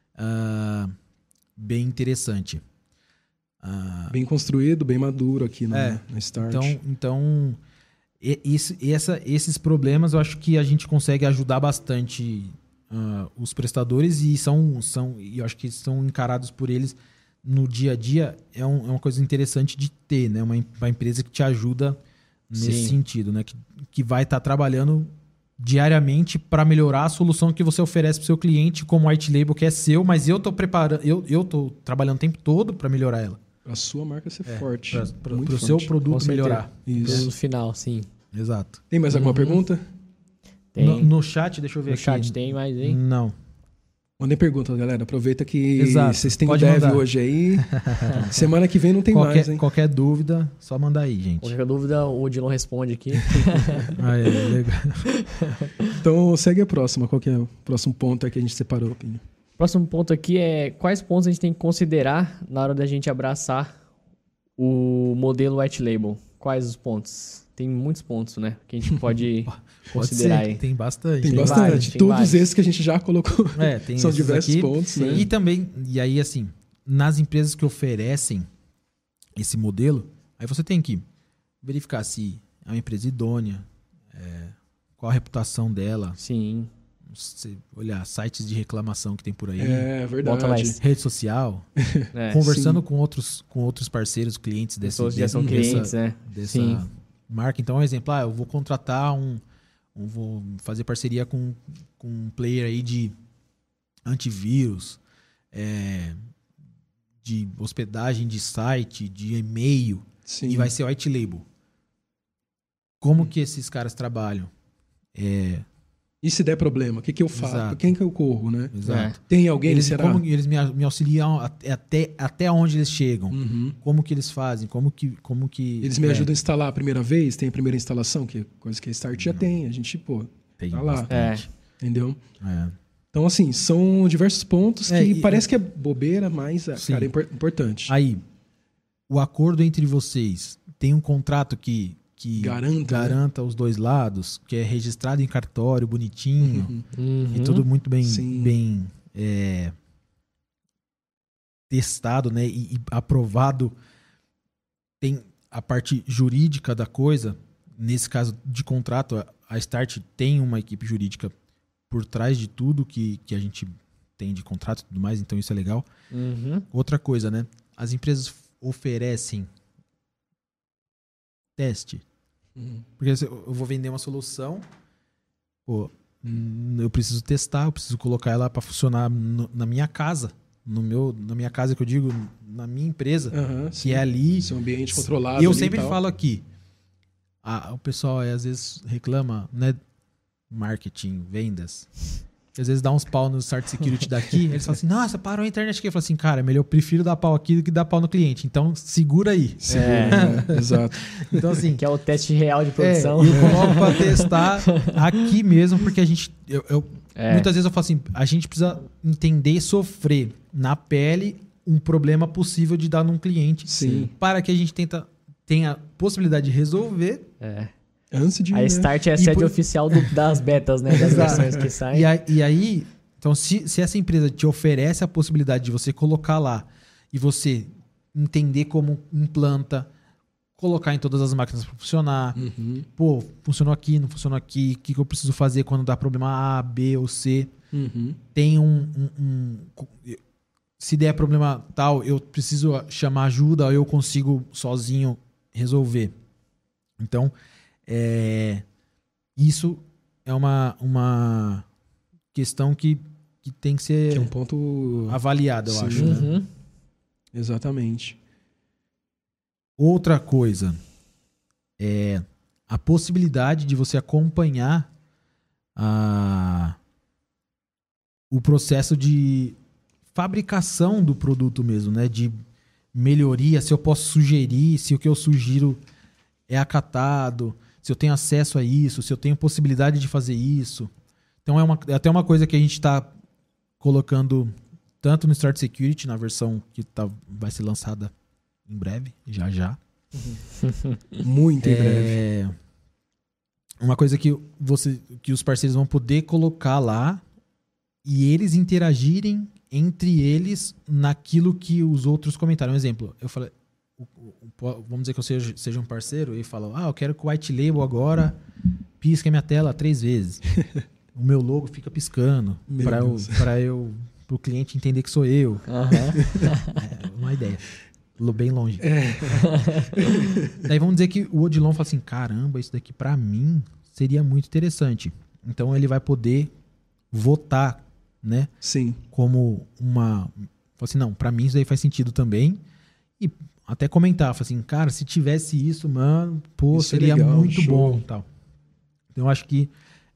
bem interessante. Bem construído, bem maduro aqui na Start. Então esses problemas eu acho que a gente consegue ajudar bastante os prestadores e eu acho que são encarados por eles no dia a dia. É uma coisa interessante de ter, né? Uma empresa que te ajuda nesse sentido, né? Que vai estar trabalhando diariamente para melhorar a solução que você oferece para o seu cliente como white label, que é seu, mas eu estou preparando, eu estou trabalhando o tempo todo para melhorar ela. Para a sua marca ser forte. Para o seu produto melhorar. Isso. No final, sim. Exato. Tem mais alguma pergunta? Tem. No chat, deixa eu ver No aqui. chat tem mais, hein? Não. Mandem perguntas, galera. Aproveita que Exato. vocês têm o Pode dev mandar. hoje aí. Semana que vem não tem mais, hein? Qualquer dúvida, só mandar aí, gente. Qualquer dúvida, o Odilon responde aqui. Legal. Então, segue a próxima. Qual que é o próximo ponto aí que a gente separou, Pinho? Próximo ponto aqui é quais pontos a gente tem que considerar na hora da gente abraçar o modelo white label. Quais os pontos? Tem muitos pontos, né? Que a gente pode considerar aí. Tem bastante. Tem Tem bastante. vários, tem Todos vários. esses que a gente já colocou. Tem São esses diversos aqui. pontos, né? E também, e aí assim, nas empresas que oferecem esse modelo, aí você tem que verificar se é uma empresa idônea, qual a reputação dela. Sim. Você olhar sites de reclamação que tem por aí. É verdade. Bota lá Rede social. É, Conversando com outros parceiros, clientes pessoas que já são clientes, né? dessa Sim. marca. Então, um exemplo, eu vou contratar vou fazer parceria com um player aí de antivírus, de hospedagem de site, de e-mail, Sim. e vai ser white label. Como que esses caras trabalham? E se der problema, o que eu faço? Exato. Quem que eu corro, né? Exato. Tem alguém, Eles, será? como eles me auxiliam até onde eles chegam. Como que eles fazem? Como que Eles me ajudam a instalar a primeira vez? Tem a primeira instalação, que é coisa que a Start já tem. A gente, tem tá lá. bastante. Entendeu? É. Então, assim, são diversos pontos que E- parece que é bobeira, mas, Sim. cara, é importante. Aí, o acordo entre vocês tem um contrato que Garanta, os dois lados, que é registrado em cartório, bonitinho, Uhum. e tudo muito Sim. bem testado, né? E aprovado. Tem a parte jurídica da coisa. Nesse caso de contrato, a Start tem uma equipe jurídica por trás de tudo que a gente tem de contrato e tudo mais, então isso é legal. Uhum. Outra coisa, né? As empresas oferecem teste. Porque eu vou vender uma solução, eu preciso testar, eu preciso colocar ela para funcionar na minha casa. Na minha casa, que eu digo, na minha empresa, que sim. é ali. Seu ambiente controlado. Eu ali sempre e tal. falo aqui, o pessoal às vezes reclama, né? Marketing, vendas. que às vezes dá uns pau no Start Security daqui, eles falam assim, nossa, parou a internet aqui. Eu falo assim, cara, eu prefiro dar pau aqui do que dar pau no cliente. Então, segura aí. Exato. Então, assim... Que é o teste real de produção. eu coloco pra testar aqui mesmo, porque a gente... Muitas vezes eu falo assim, a gente precisa entender e sofrer na pele um problema possível de dar num cliente. Sim. Para que a gente tenha a possibilidade de resolver. Antes de... A Start é a sede oficial das betas, né? Das versões que saem. E aí, então, se essa empresa te oferece a possibilidade de você colocar lá e você entender como implanta, colocar em todas as máquinas para funcionar. Pô, funcionou aqui, não funcionou aqui. O que eu preciso fazer quando dá problema A, B ou C? Tem se der problema tal, eu preciso chamar ajuda ou eu consigo sozinho resolver. Então, isso é uma questão que tem que ser que é um ponto avaliada, eu acho. Né? Exatamente. Outra coisa é a possibilidade de você acompanhar o processo de fabricação do produto mesmo, né? De melhoria, se eu posso sugerir, se o que eu sugiro é acatado, se eu tenho acesso a isso, se eu tenho possibilidade de fazer isso. Então é até uma coisa que a gente está colocando tanto no Start Security, na versão que vai ser lançada em breve, já. Muito em breve. Uma coisa que os parceiros vão poder colocar lá e eles interagirem entre eles naquilo que os outros comentaram. Um exemplo, eu falei, vamos dizer que eu seja um parceiro e falo, eu quero que o White Label agora pisque a minha tela 3 vezes. O meu logo fica piscando para o cliente entender que sou eu. Uma ideia. Bem longe. Daí vamos dizer que o Odilon fala assim, caramba, isso daqui para mim seria muito interessante. Então ele vai poder votar, né? Sim. Como fala assim, não, para mim isso daí faz sentido também. E até comentar, fala assim, cara, se tivesse isso, mano, pô, isso seria legal, muito show. Bom, tal. Então eu acho que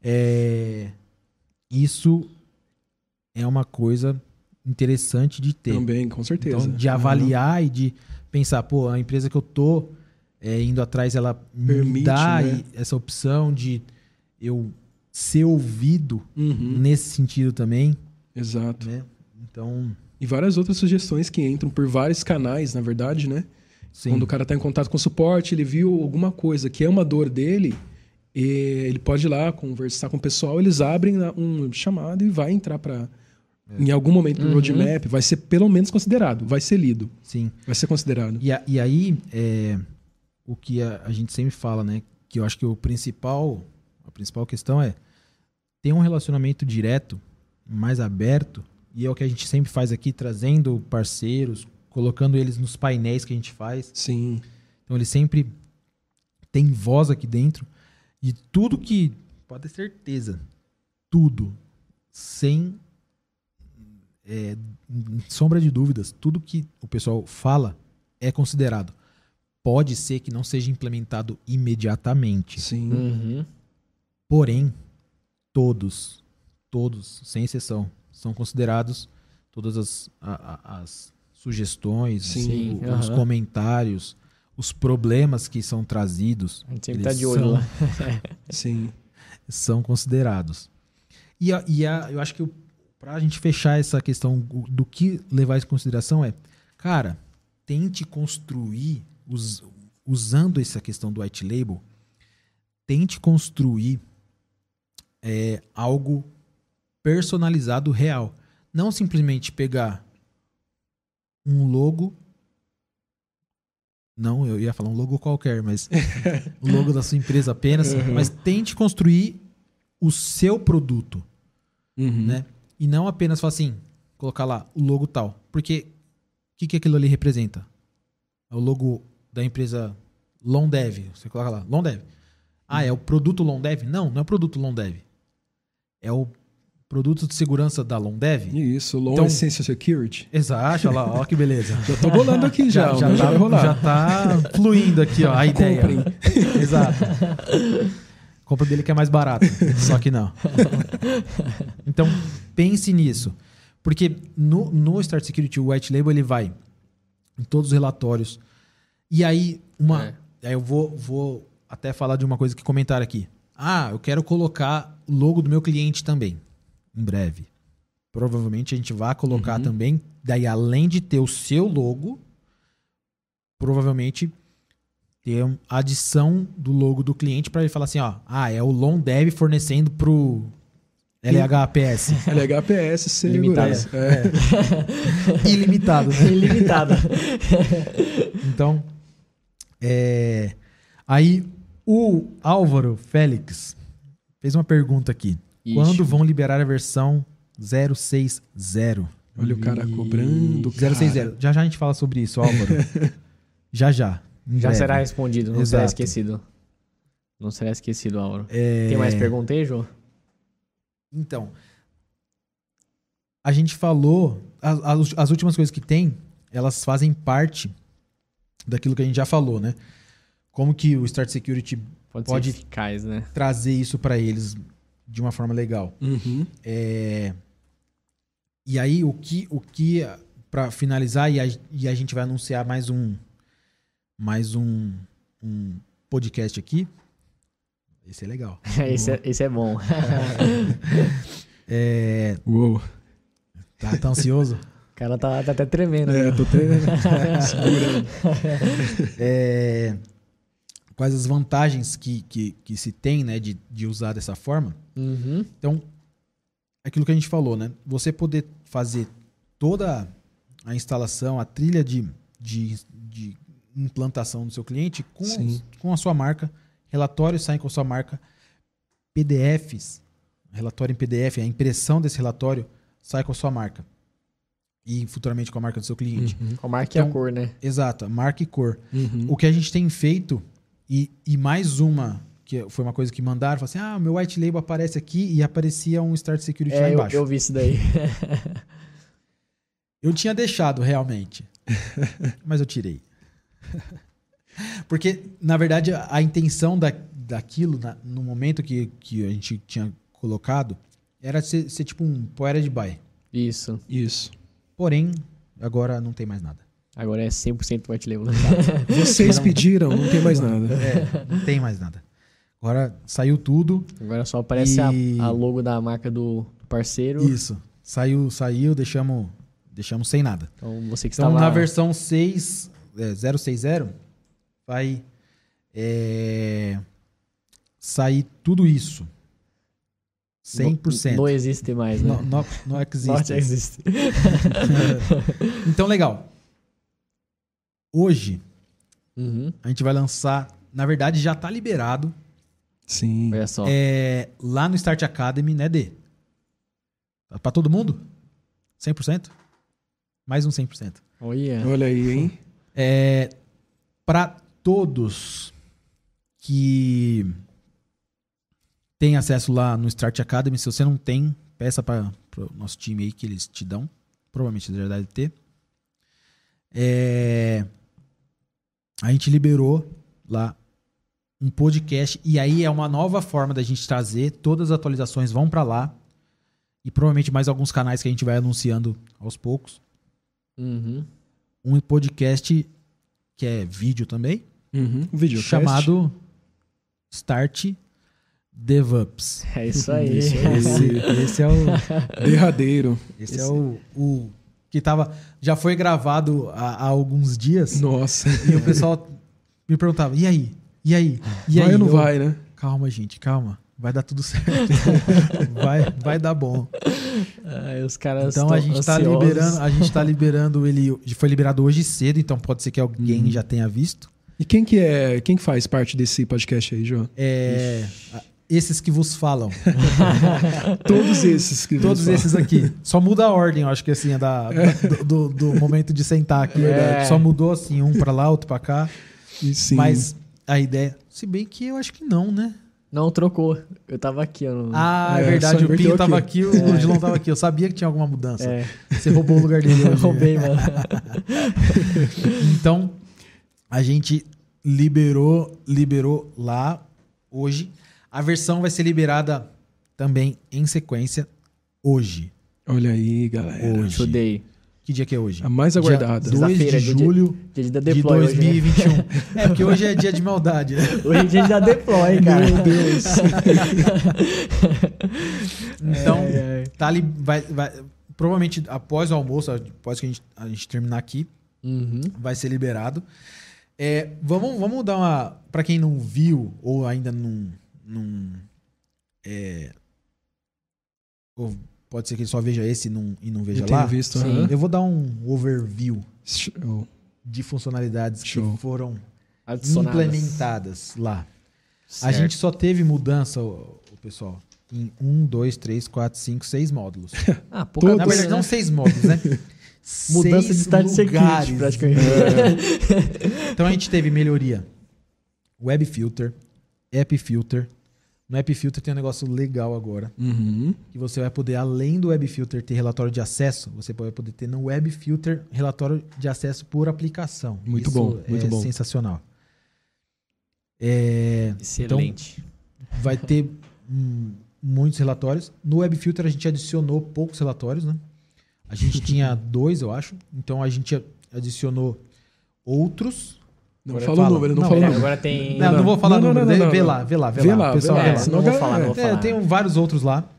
isso é uma coisa interessante de ter. Também, com certeza. Então, de avaliar e de pensar, pô, a empresa que eu tô indo atrás, ela permite, me dá, né, essa opção de eu ser ouvido nesse sentido também. Exato. Né? Então... E várias outras sugestões que entram por vários canais, na verdade, né? Sim. Quando o cara está em contato com o suporte, ele viu alguma coisa que é uma dor dele, e ele pode ir lá conversar com o pessoal, eles abrem um chamado e vai entrar para... Em algum momento no roadmap, vai ser pelo menos considerado, vai ser lido. Sim. Vai ser considerado. E aí, o que a gente sempre fala, né? Que eu acho que a principal questão é ter um relacionamento direto, mais aberto, e é o que a gente sempre faz aqui, trazendo parceiros, colocando eles nos painéis que a gente faz. Sim. Então, eles sempre têm voz aqui dentro. E tudo que... Pode ter certeza. Tudo. Sem... sombra de dúvidas, tudo que o pessoal fala é considerado. Pode ser que não seja implementado imediatamente. Sim. Porém, todos, sem exceção, são considerados, todas as sugestões, os comentários, os problemas que são trazidos. A gente sempre tá de olho lá. Sim. São considerados. E eu acho que para a gente fechar essa questão do que levar em consideração cara, tente construir, usando essa questão do white label, tente construir algo personalizado real. Não simplesmente pegar um logo, não, eu ia falar um logo qualquer, mas o logo da sua empresa apenas, mas tente construir o seu produto, né? E não apenas falar assim, colocar lá o logo tal. Porque o que aquilo ali representa? É o logo da empresa Londev. Você coloca lá, Londev. É o produto Londev? Não é o produto Londev. É o produto de segurança da Londev. Isso, Long Essential Security. Exato, olha lá, olha que beleza. Já tô bolando aqui já vai rolar. Já tá fluindo aqui, ó, a ideia. Comprem. Exato. Compra dele que é mais barato. Só que não. Então, pense nisso. Porque no Start Security, o White Label, ele vai em todos os relatórios. E aí, aí eu vou até falar de uma coisa que comentaram aqui. Eu quero colocar o logo do meu cliente também. Em breve. Provavelmente a gente vai colocar também. Daí, além de ter o seu logo, provavelmente ter a adição do logo do cliente para ele falar assim, é o Londev fornecendo pro LHPS. LHPS segurança. Ilimitado, né? Ilimitado. Então, aí o Álvaro Félix fez uma pergunta aqui. Ixi. Quando vão liberar a versão 060? Olha o cara cobrando. 060. Já a gente fala sobre isso, Álvaro. já. Já será respondido, não será esquecido. Não será esquecido, Álvaro. Tem mais pergunta aí, João? Então, a gente falou, as últimas coisas que tem, elas fazem parte daquilo que a gente já falou, né? Como que o Start Security pode ser eficaz, né? Trazer isso para eles de uma forma legal. E aí, o que para finalizar, e a gente vai anunciar mais um podcast aqui. Esse é legal. Esse é bom. Uou. Tá ansioso? O cara tá até tremendo. Tô tremendo. Segurando. Quais as vantagens que se tem, né, de usar dessa forma. Então, aquilo que a gente falou, né? Você poder fazer toda a instalação, a trilha de implantação do seu cliente com a sua marca, relatórios saem com a sua marca, PDFs, relatório em PDF, a impressão desse relatório sai com a sua marca e futuramente com a marca do seu cliente. Com a marca e a cor, né? Exato, a marca e cor. O que a gente tem feito, e mais uma, que foi uma coisa que mandaram, falaram assim, meu White Label aparece aqui e aparecia um Start Security lá embaixo. Eu vi isso daí. Eu tinha deixado realmente, mas eu tirei. Porque, na verdade, a intenção daquilo, no momento que a gente tinha colocado, era ser tipo um Powered by. Isso. Porém, agora não tem mais nada. Agora é 100% White Label. Vocês pediram, não tem mais nada. Não tem mais nada. Agora saiu tudo. Agora só aparece a logo da marca do parceiro. Isso. Saiu, deixamos sem nada. Então, você que então estava... na versão 060, vai sair tudo isso. 100%. Não existe mais, né? Não existe. Não existe. Então, legal. Hoje, Uhum. a gente vai lançar... Na verdade, já está liberado. Sim. Olha só. Lá no Start Academy, né, D? Para todo mundo? 100%? Mais um 100%. Olha aí, hein? Para todos que têm acesso lá no Start Academy, se você não tem, peça para o nosso time aí que eles te dão. Provavelmente já deve ter. A gente liberou lá um podcast e aí é uma nova forma da gente trazer. Todas as atualizações vão para lá e provavelmente mais alguns canais que a gente vai anunciando aos poucos. Uhum. Um podcast que é vídeo também, Videocast. chamado Start DevOps. É isso aí. Esse é o derradeiro. Esse é o que já foi gravado há alguns dias. Nossa. E o pessoal me perguntava, e aí? Vai ou não vai, né? Calma, gente, calma. Vai dar tudo certo. vai dar bom. Os caras então a gente tá liberando ele. Foi liberado hoje cedo, então pode ser que alguém já tenha visto. E quem que faz parte desse podcast aí, João? Esses que vos falam. Todos esses que Todos esses aqui. Só muda a ordem, eu acho que assim, do momento de sentar aqui. Só mudou assim, um pra lá, outro pra cá. Sim. Mas a ideia... Se bem que eu acho que não, né? Não, trocou. Eu tava aqui. É verdade. O Pinho tava aqui, o Odilon tava aqui. Eu sabia que tinha alguma mudança. Você roubou o lugar dele. Eu roubei, mano. Então, a gente liberou lá hoje. A versão vai ser liberada também em sequência hoje. Olha aí, galera. Hoje. Today. Que dia que é hoje? A mais aguardada. Dia 2 de Sexta-feira, julho Dia da de Deploy hoje, né? 2021. É, porque hoje é dia de maldade, né? Hoje é dia da Deploy, cara. Meu Deus. Então, tá ali, provavelmente após o almoço, após que a gente terminar aqui, Uhum. vai ser liberado. Vamos dar uma... Pra quem não viu ou ainda não ou pode ser que ele só veja esse e não veja Eu tenho lá. visto. Sim. aham. Eu vou dar um overview Show. de funcionalidades Show. que foram Adicionadas. implementadas lá. A Certo. gente só teve mudança, o pessoal, em 1, 2, 3, 4, 5, 6 módulos. Ah, pouca Na coisa, verdade, não né? 6 módulos, né? Mudança de 6 start security, lugares. praticamente. Então a gente teve melhoria. Web Filter, App Filter. No App Filter tem um negócio legal agora. Uhum. Que você vai poder, além do Web Filter ter relatório de acesso, você vai poder ter no Web Filter relatório de acesso por aplicação. Muito Isso bom, muito é bom. sensacional. Excelente. Vai ter muitos relatórios. No Web Filter a gente adicionou poucos relatórios, né? A gente tinha 2, eu acho. Então a gente adicionou outros. Não Agora fala o fala. número, não Não, fala o é, número. Agora tem... Não vou falar Não, número. não, não, Vê não. lá. Vê lá, Pessoal, vê lá. vê lá. Senão não vou galera- falar, não vou falar. Tem vários outros lá.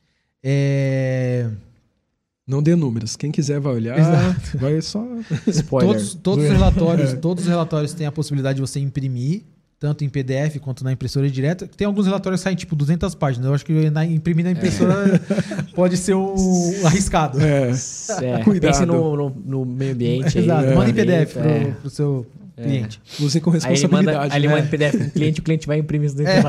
Não dê números. Quem quiser vai olhar. Exato. Vai só. Spoiler. Todos os relatórios têm a possibilidade de você imprimir, tanto em PDF quanto na impressora direta. Tem alguns relatórios que saem tipo 200 páginas. Eu acho que imprimir na impressora pode ser arriscado. É. Cuidado. Pense no meio ambiente. Exato. aí, Manda em PDF é. pro seu cliente. Usem com Aí ele responsabilidade. manda, aí ele né? manda em PDF pro cliente, o cliente vai imprimir isso dentro lá.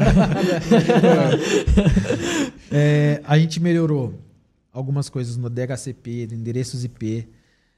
A gente melhorou algumas coisas no DHCP, endereços IP.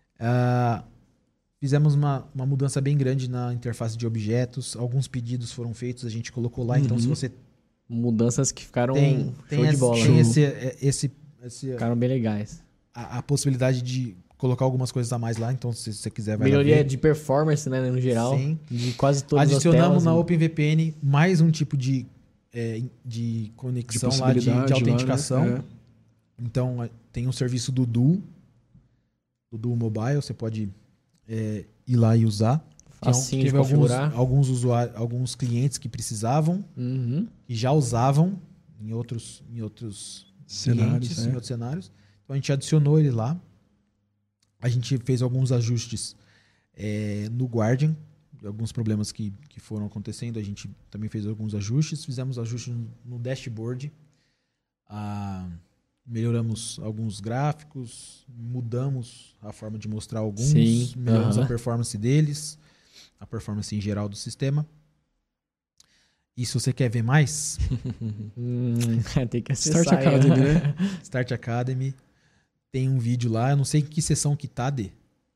Fizemos uma mudança bem grande na interface de objetos. Alguns pedidos foram feitos, a gente colocou lá. Então, se você Mudanças que ficaram tem show de bola. tem né? esse Ficaram bem legais. a possibilidade de colocar algumas coisas a mais lá. Então, se você quiser, vai lá Melhoria ver. de performance, né, no geral. Sim. De quase todas Adicionamos as telas. na OpenVPN mais um tipo de conexão lá de possibilidade lá, autenticação. né? Então, tem um serviço do Duo Mobile, você pode ir lá e usar. Facinho de Teve configurar. alguns usuários, alguns clientes que precisavam Uhum. e já usavam em outros Cenários, clientes, né? em outros cenários. Então, a gente adicionou ele lá. A gente fez alguns ajustes no Guardian, de alguns problemas que foram acontecendo. A gente também fez alguns ajustes. Fizemos ajustes no dashboard. Melhoramos alguns gráficos, mudamos a forma de mostrar alguns, Sim, melhoramos aham. a performance deles, a performance em geral do sistema. E se você quer ver mais, Tem que acessar. Start Academy, né? Start Academy tem um vídeo lá. Eu não sei em que seção que tá, Dê.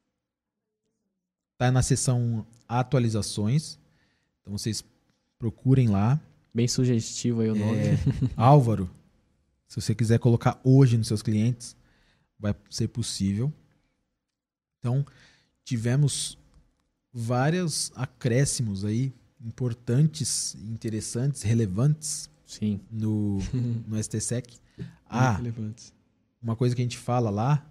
Tá na seção atualizações. Então vocês procurem lá. Bem sugestivo aí o nome. Álvaro, se você quiser colocar hoje nos seus clientes, vai ser possível. Então, tivemos vários acréscimos aí, importantes, interessantes, relevantes Sim. no STSEC. Muito relevantes. Uma coisa que a gente fala lá,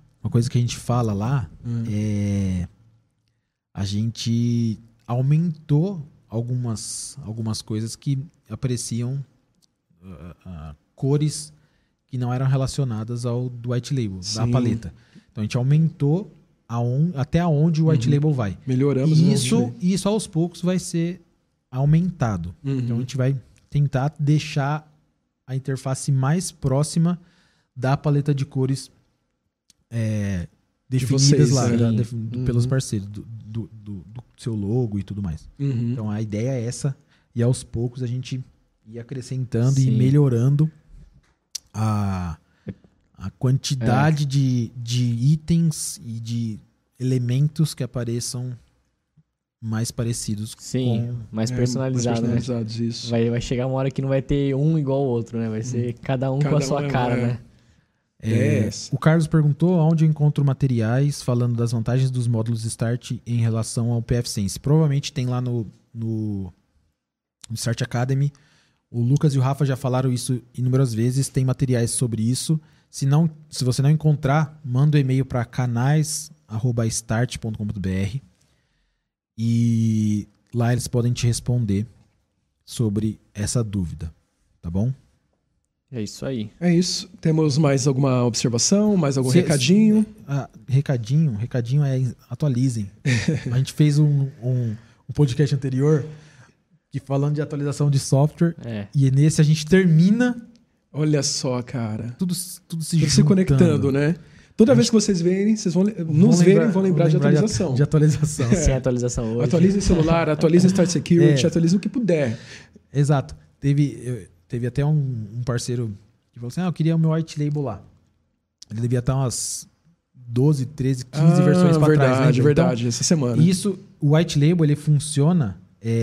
é a gente aumentou algumas coisas que apareciam cores que não eram relacionadas ao do white label, da Sim. paleta. Então a gente aumentou até onde o white label vai. Melhoramos E o isso aos poucos vai ser aumentado. Então a gente vai tentar deixar a interface mais próxima da paleta de cores definidas vocês, lá, né? pelos parceiros, do seu logo e tudo mais. Uhum. Então a ideia é essa, e aos poucos a gente ir acrescentando e Sim. melhorando a quantidade de itens e de elementos que apareçam mais parecidos Sim, mais personalizado, né? personalizados, isso. Vai chegar uma hora que não vai ter um igual ao outro, né? Vai ser cada um com Cada a sua um cara, é. né? O Carlos perguntou onde eu encontro materiais falando das vantagens dos módulos Start em relação ao PFSense. Provavelmente tem lá no Start Academy O Lucas e o Rafa já falaram isso inúmeras vezes, tem materiais sobre isso. Se você não encontrar, manda um e-mail para canais@start.com.br e lá eles podem te responder sobre essa dúvida, tá bom? É isso aí. É isso. Temos mais alguma observação? Mais algum recadinho? Recadinho é atualizem. A gente fez um podcast anterior que falando de atualização de software e nesse a gente termina. Olha só, cara. Tudo se conectando, né? Toda vez que vocês verem, vocês vão lembrar de atualização. De atualização. Sem atualização hoje. Atualiza o celular, atualiza o Start Security, atualiza o que puder. Exato. Teve até um parceiro que falou assim, eu queria o meu white label lá. Ele devia estar umas 12, 13, 15 versões para trás. Verdade, essa semana. Isso, o white label, ele funciona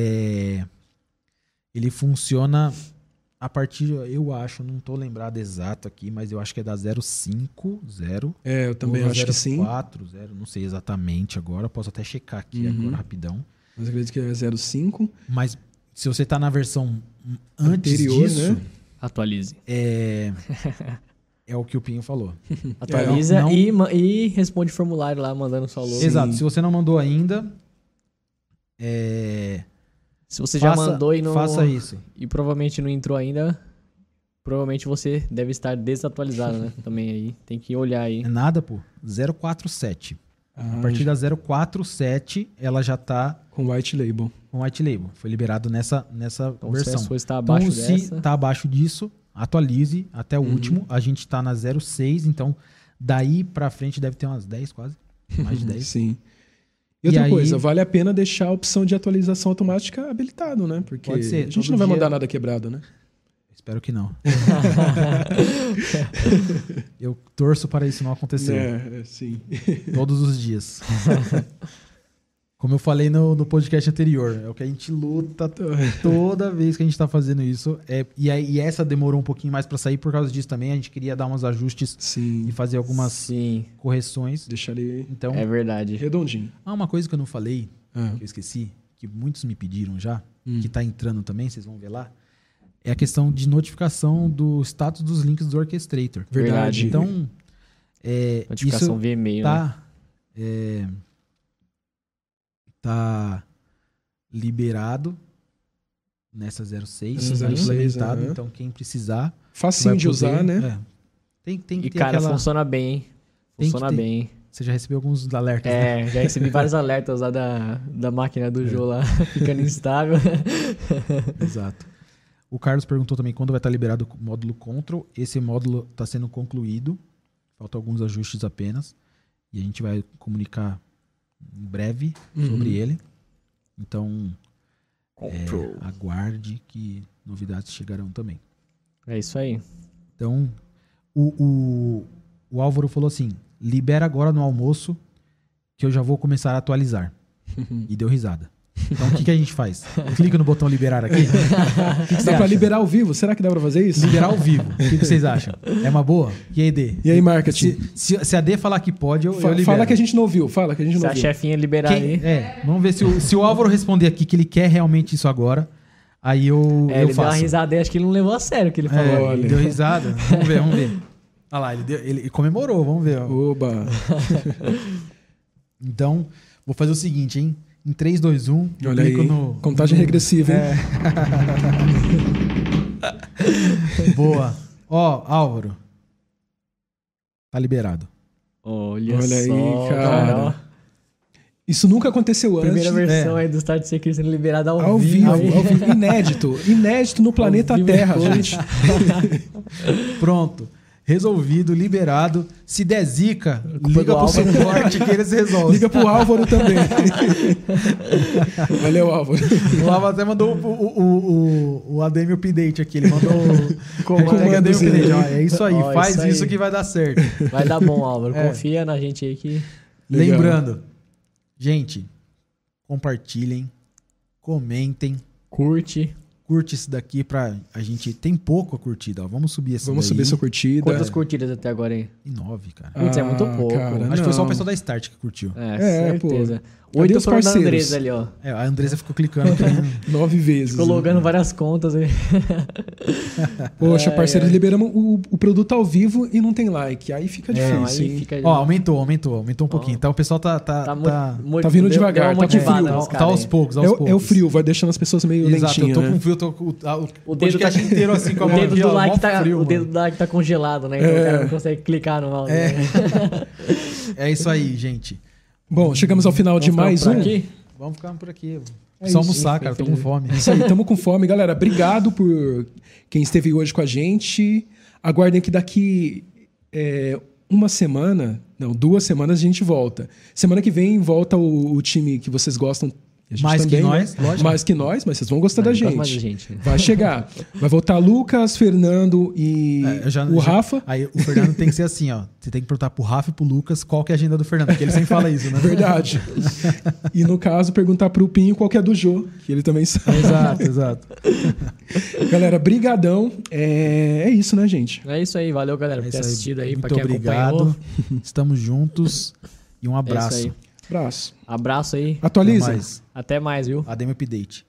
a partir, eu acho, não estou lembrado exato aqui, mas eu acho que é da 0.5.0. Eu também acho que sim. 0.4.0, não sei exatamente agora, posso até checar aqui agora rapidão. Mas eu acredito que é 0.5. Mas se você está na versão antes anterior, disso, né? Atualize. É o que o Pinho falou. Atualiza e responde formulário lá, mandando só o logo. Exato. Se você não mandou ainda, se você já mandou e não... Faça isso. E provavelmente não entrou ainda, provavelmente você deve estar desatualizado, né? Também aí, tem que olhar aí. É nada, pô. 047. A partir da 047, ela já tá... Com white label. Com white label. Foi liberado nessa então, versão. Se a sua está abaixo se está abaixo disso, atualize até o último. A gente tá na 06, então daí pra frente deve ter umas 10 quase. Mais de 10. Sim. E outra coisa, vale a pena deixar a opção de atualização automática habilitado, né? Porque pode ser, a gente não vai mandar nada quebrado, né? Espero que não. Eu torço para isso não acontecer. Sim. Todos os dias. Como eu falei no podcast anterior, é o que a gente luta toda vez que a gente está fazendo isso. E essa demorou um pouquinho mais para sair por causa disso também. A gente queria dar uns ajustes e fazer algumas correções. Deixar ele então, é verdade. Redondinho. Uma coisa que eu não falei, que eu esqueci, que muitos me pediram já, que está entrando também, vocês vão ver lá, é a questão de notificação do status dos links do Orchestrator. Verdade. Então, notificação isso via e-mail, tá... Tá liberado nessa 06, tá implementado, então quem precisar... Facinho de usar, né? Tem que e ter cara, aquela... funciona bem, hein? Funciona bem. Você já recebeu alguns alertas, né? Já recebi vários alertas lá da máquina do Jô lá, ficando instável. Exato. O Carlos perguntou também quando vai estar liberado o módulo Control. Esse módulo está sendo concluído, faltam alguns ajustes apenas, e a gente vai comunicar em breve sobre ele. Então, aguarde que novidades chegarão também. É isso aí. Então, o Álvaro falou assim, libera agora no almoço que eu já vou começar a atualizar. E deu risada. Então, o que a gente faz? Clica no botão liberar aqui. Dá pra liberar ao vivo? Será que dá pra fazer isso? Liberar ao vivo. O que vocês acham? É uma boa? E aí, D? E aí, marketing? Se a D falar que pode, eu libero. Fala que a gente não ouviu. Fala que a gente não ouviu. Se a chefinha liberar aí... Vamos ver se o Álvaro responder aqui que ele quer realmente isso agora. Aí eu ele faço. Deu uma risada aí, acho que ele não levou a sério o que ele falou. Ele deu risada. Vamos ver. Olha lá, ele comemorou. Vamos ver. Oba! Então, vou fazer o seguinte, hein? Em 3, 2, 1... Olha aí, contagem regressiva, hein? Boa. Álvaro. Tá liberado. Olha aí, só, cara. Isso nunca aconteceu antes. Primeira versão aí do Start Security sendo liberada ao vivo. Inédito no planeta Terra, gente. Pronto. Resolvido, liberado. Se der zica, liga pro suporte que eles resolvem. Liga pro Álvaro também. Valeu, Álvaro. O Álvaro até mandou o ADM Update aqui. Ele mandou o comando. É isso aí, faz isso que vai dar certo. Vai dar bom, Álvaro. Confia na gente aí que... Lembrando, gente, compartilhem, comentem. Curte Curte esse daqui pra a gente... Tem pouco a curtida, ó. Vamos subir esse Vamos daí. subir essa curtida. Quantas curtidas até agora aí? E 9, cara. Putz, é muito pouco. cara, Acho que foi só o não. pessoal da Start que curtiu. Certeza. Cadê 8 os foram da parceiros? Andresa ali, ó. A Andresa ficou clicando. 9 vezes. Ficou logando várias contas aí. Poxa, parceiros, liberamos o produto ao vivo e não tem like. Aí fica Não, difícil, aí hein? fica... Ó, aumentou um pouquinho. Então o pessoal tá Tá vindo devagar, tá com frio. tá aos poucos, É o frio, vai deixando as pessoas meio Exato, lentinhas, eu tô né? com frio, tô com O dedo podcast inteiro assim com a O mão dedo aqui, do ó, like mó tá, frio, o dedo mano. do like tá congelado, né? Então o cara não consegue clicar no mouse. É. Né? É isso aí, gente. Bom, chegamos ao final de mais um. Aqui? Vamos ficar por aqui. É Só isso, almoçar, cara, tô com fome. Isso aí, tamo com fome. Galera, obrigado por quem esteve hoje com a gente. Aguardem que daqui uma semana, não, 2 semanas a gente volta. Semana que vem volta o time que vocês gostam. A gente Mais que também, nós, né? lógico. Mais que nós, mas vocês vão gostar da Não, gente. mais da gente. Vai chegar. Vai voltar Lucas, Fernando e Rafa. Aí o Fernando tem que ser assim, ó. Você tem que perguntar pro Rafa e pro Lucas qual que é a agenda do Fernando, porque ele sempre fala isso, né? Verdade. E no caso, perguntar pro Pinho qual que é do Jô, que ele também sabe. Exato. Galera, brigadão. É isso, né, gente? É isso aí, valeu, galera, por ter assistido aí, pra quem obrigado. acompanhou. Estamos juntos e um É abraço. isso aí. Abraço. Abraço aí. Atualiza. Até mais. Até mais, viu? ADM Update.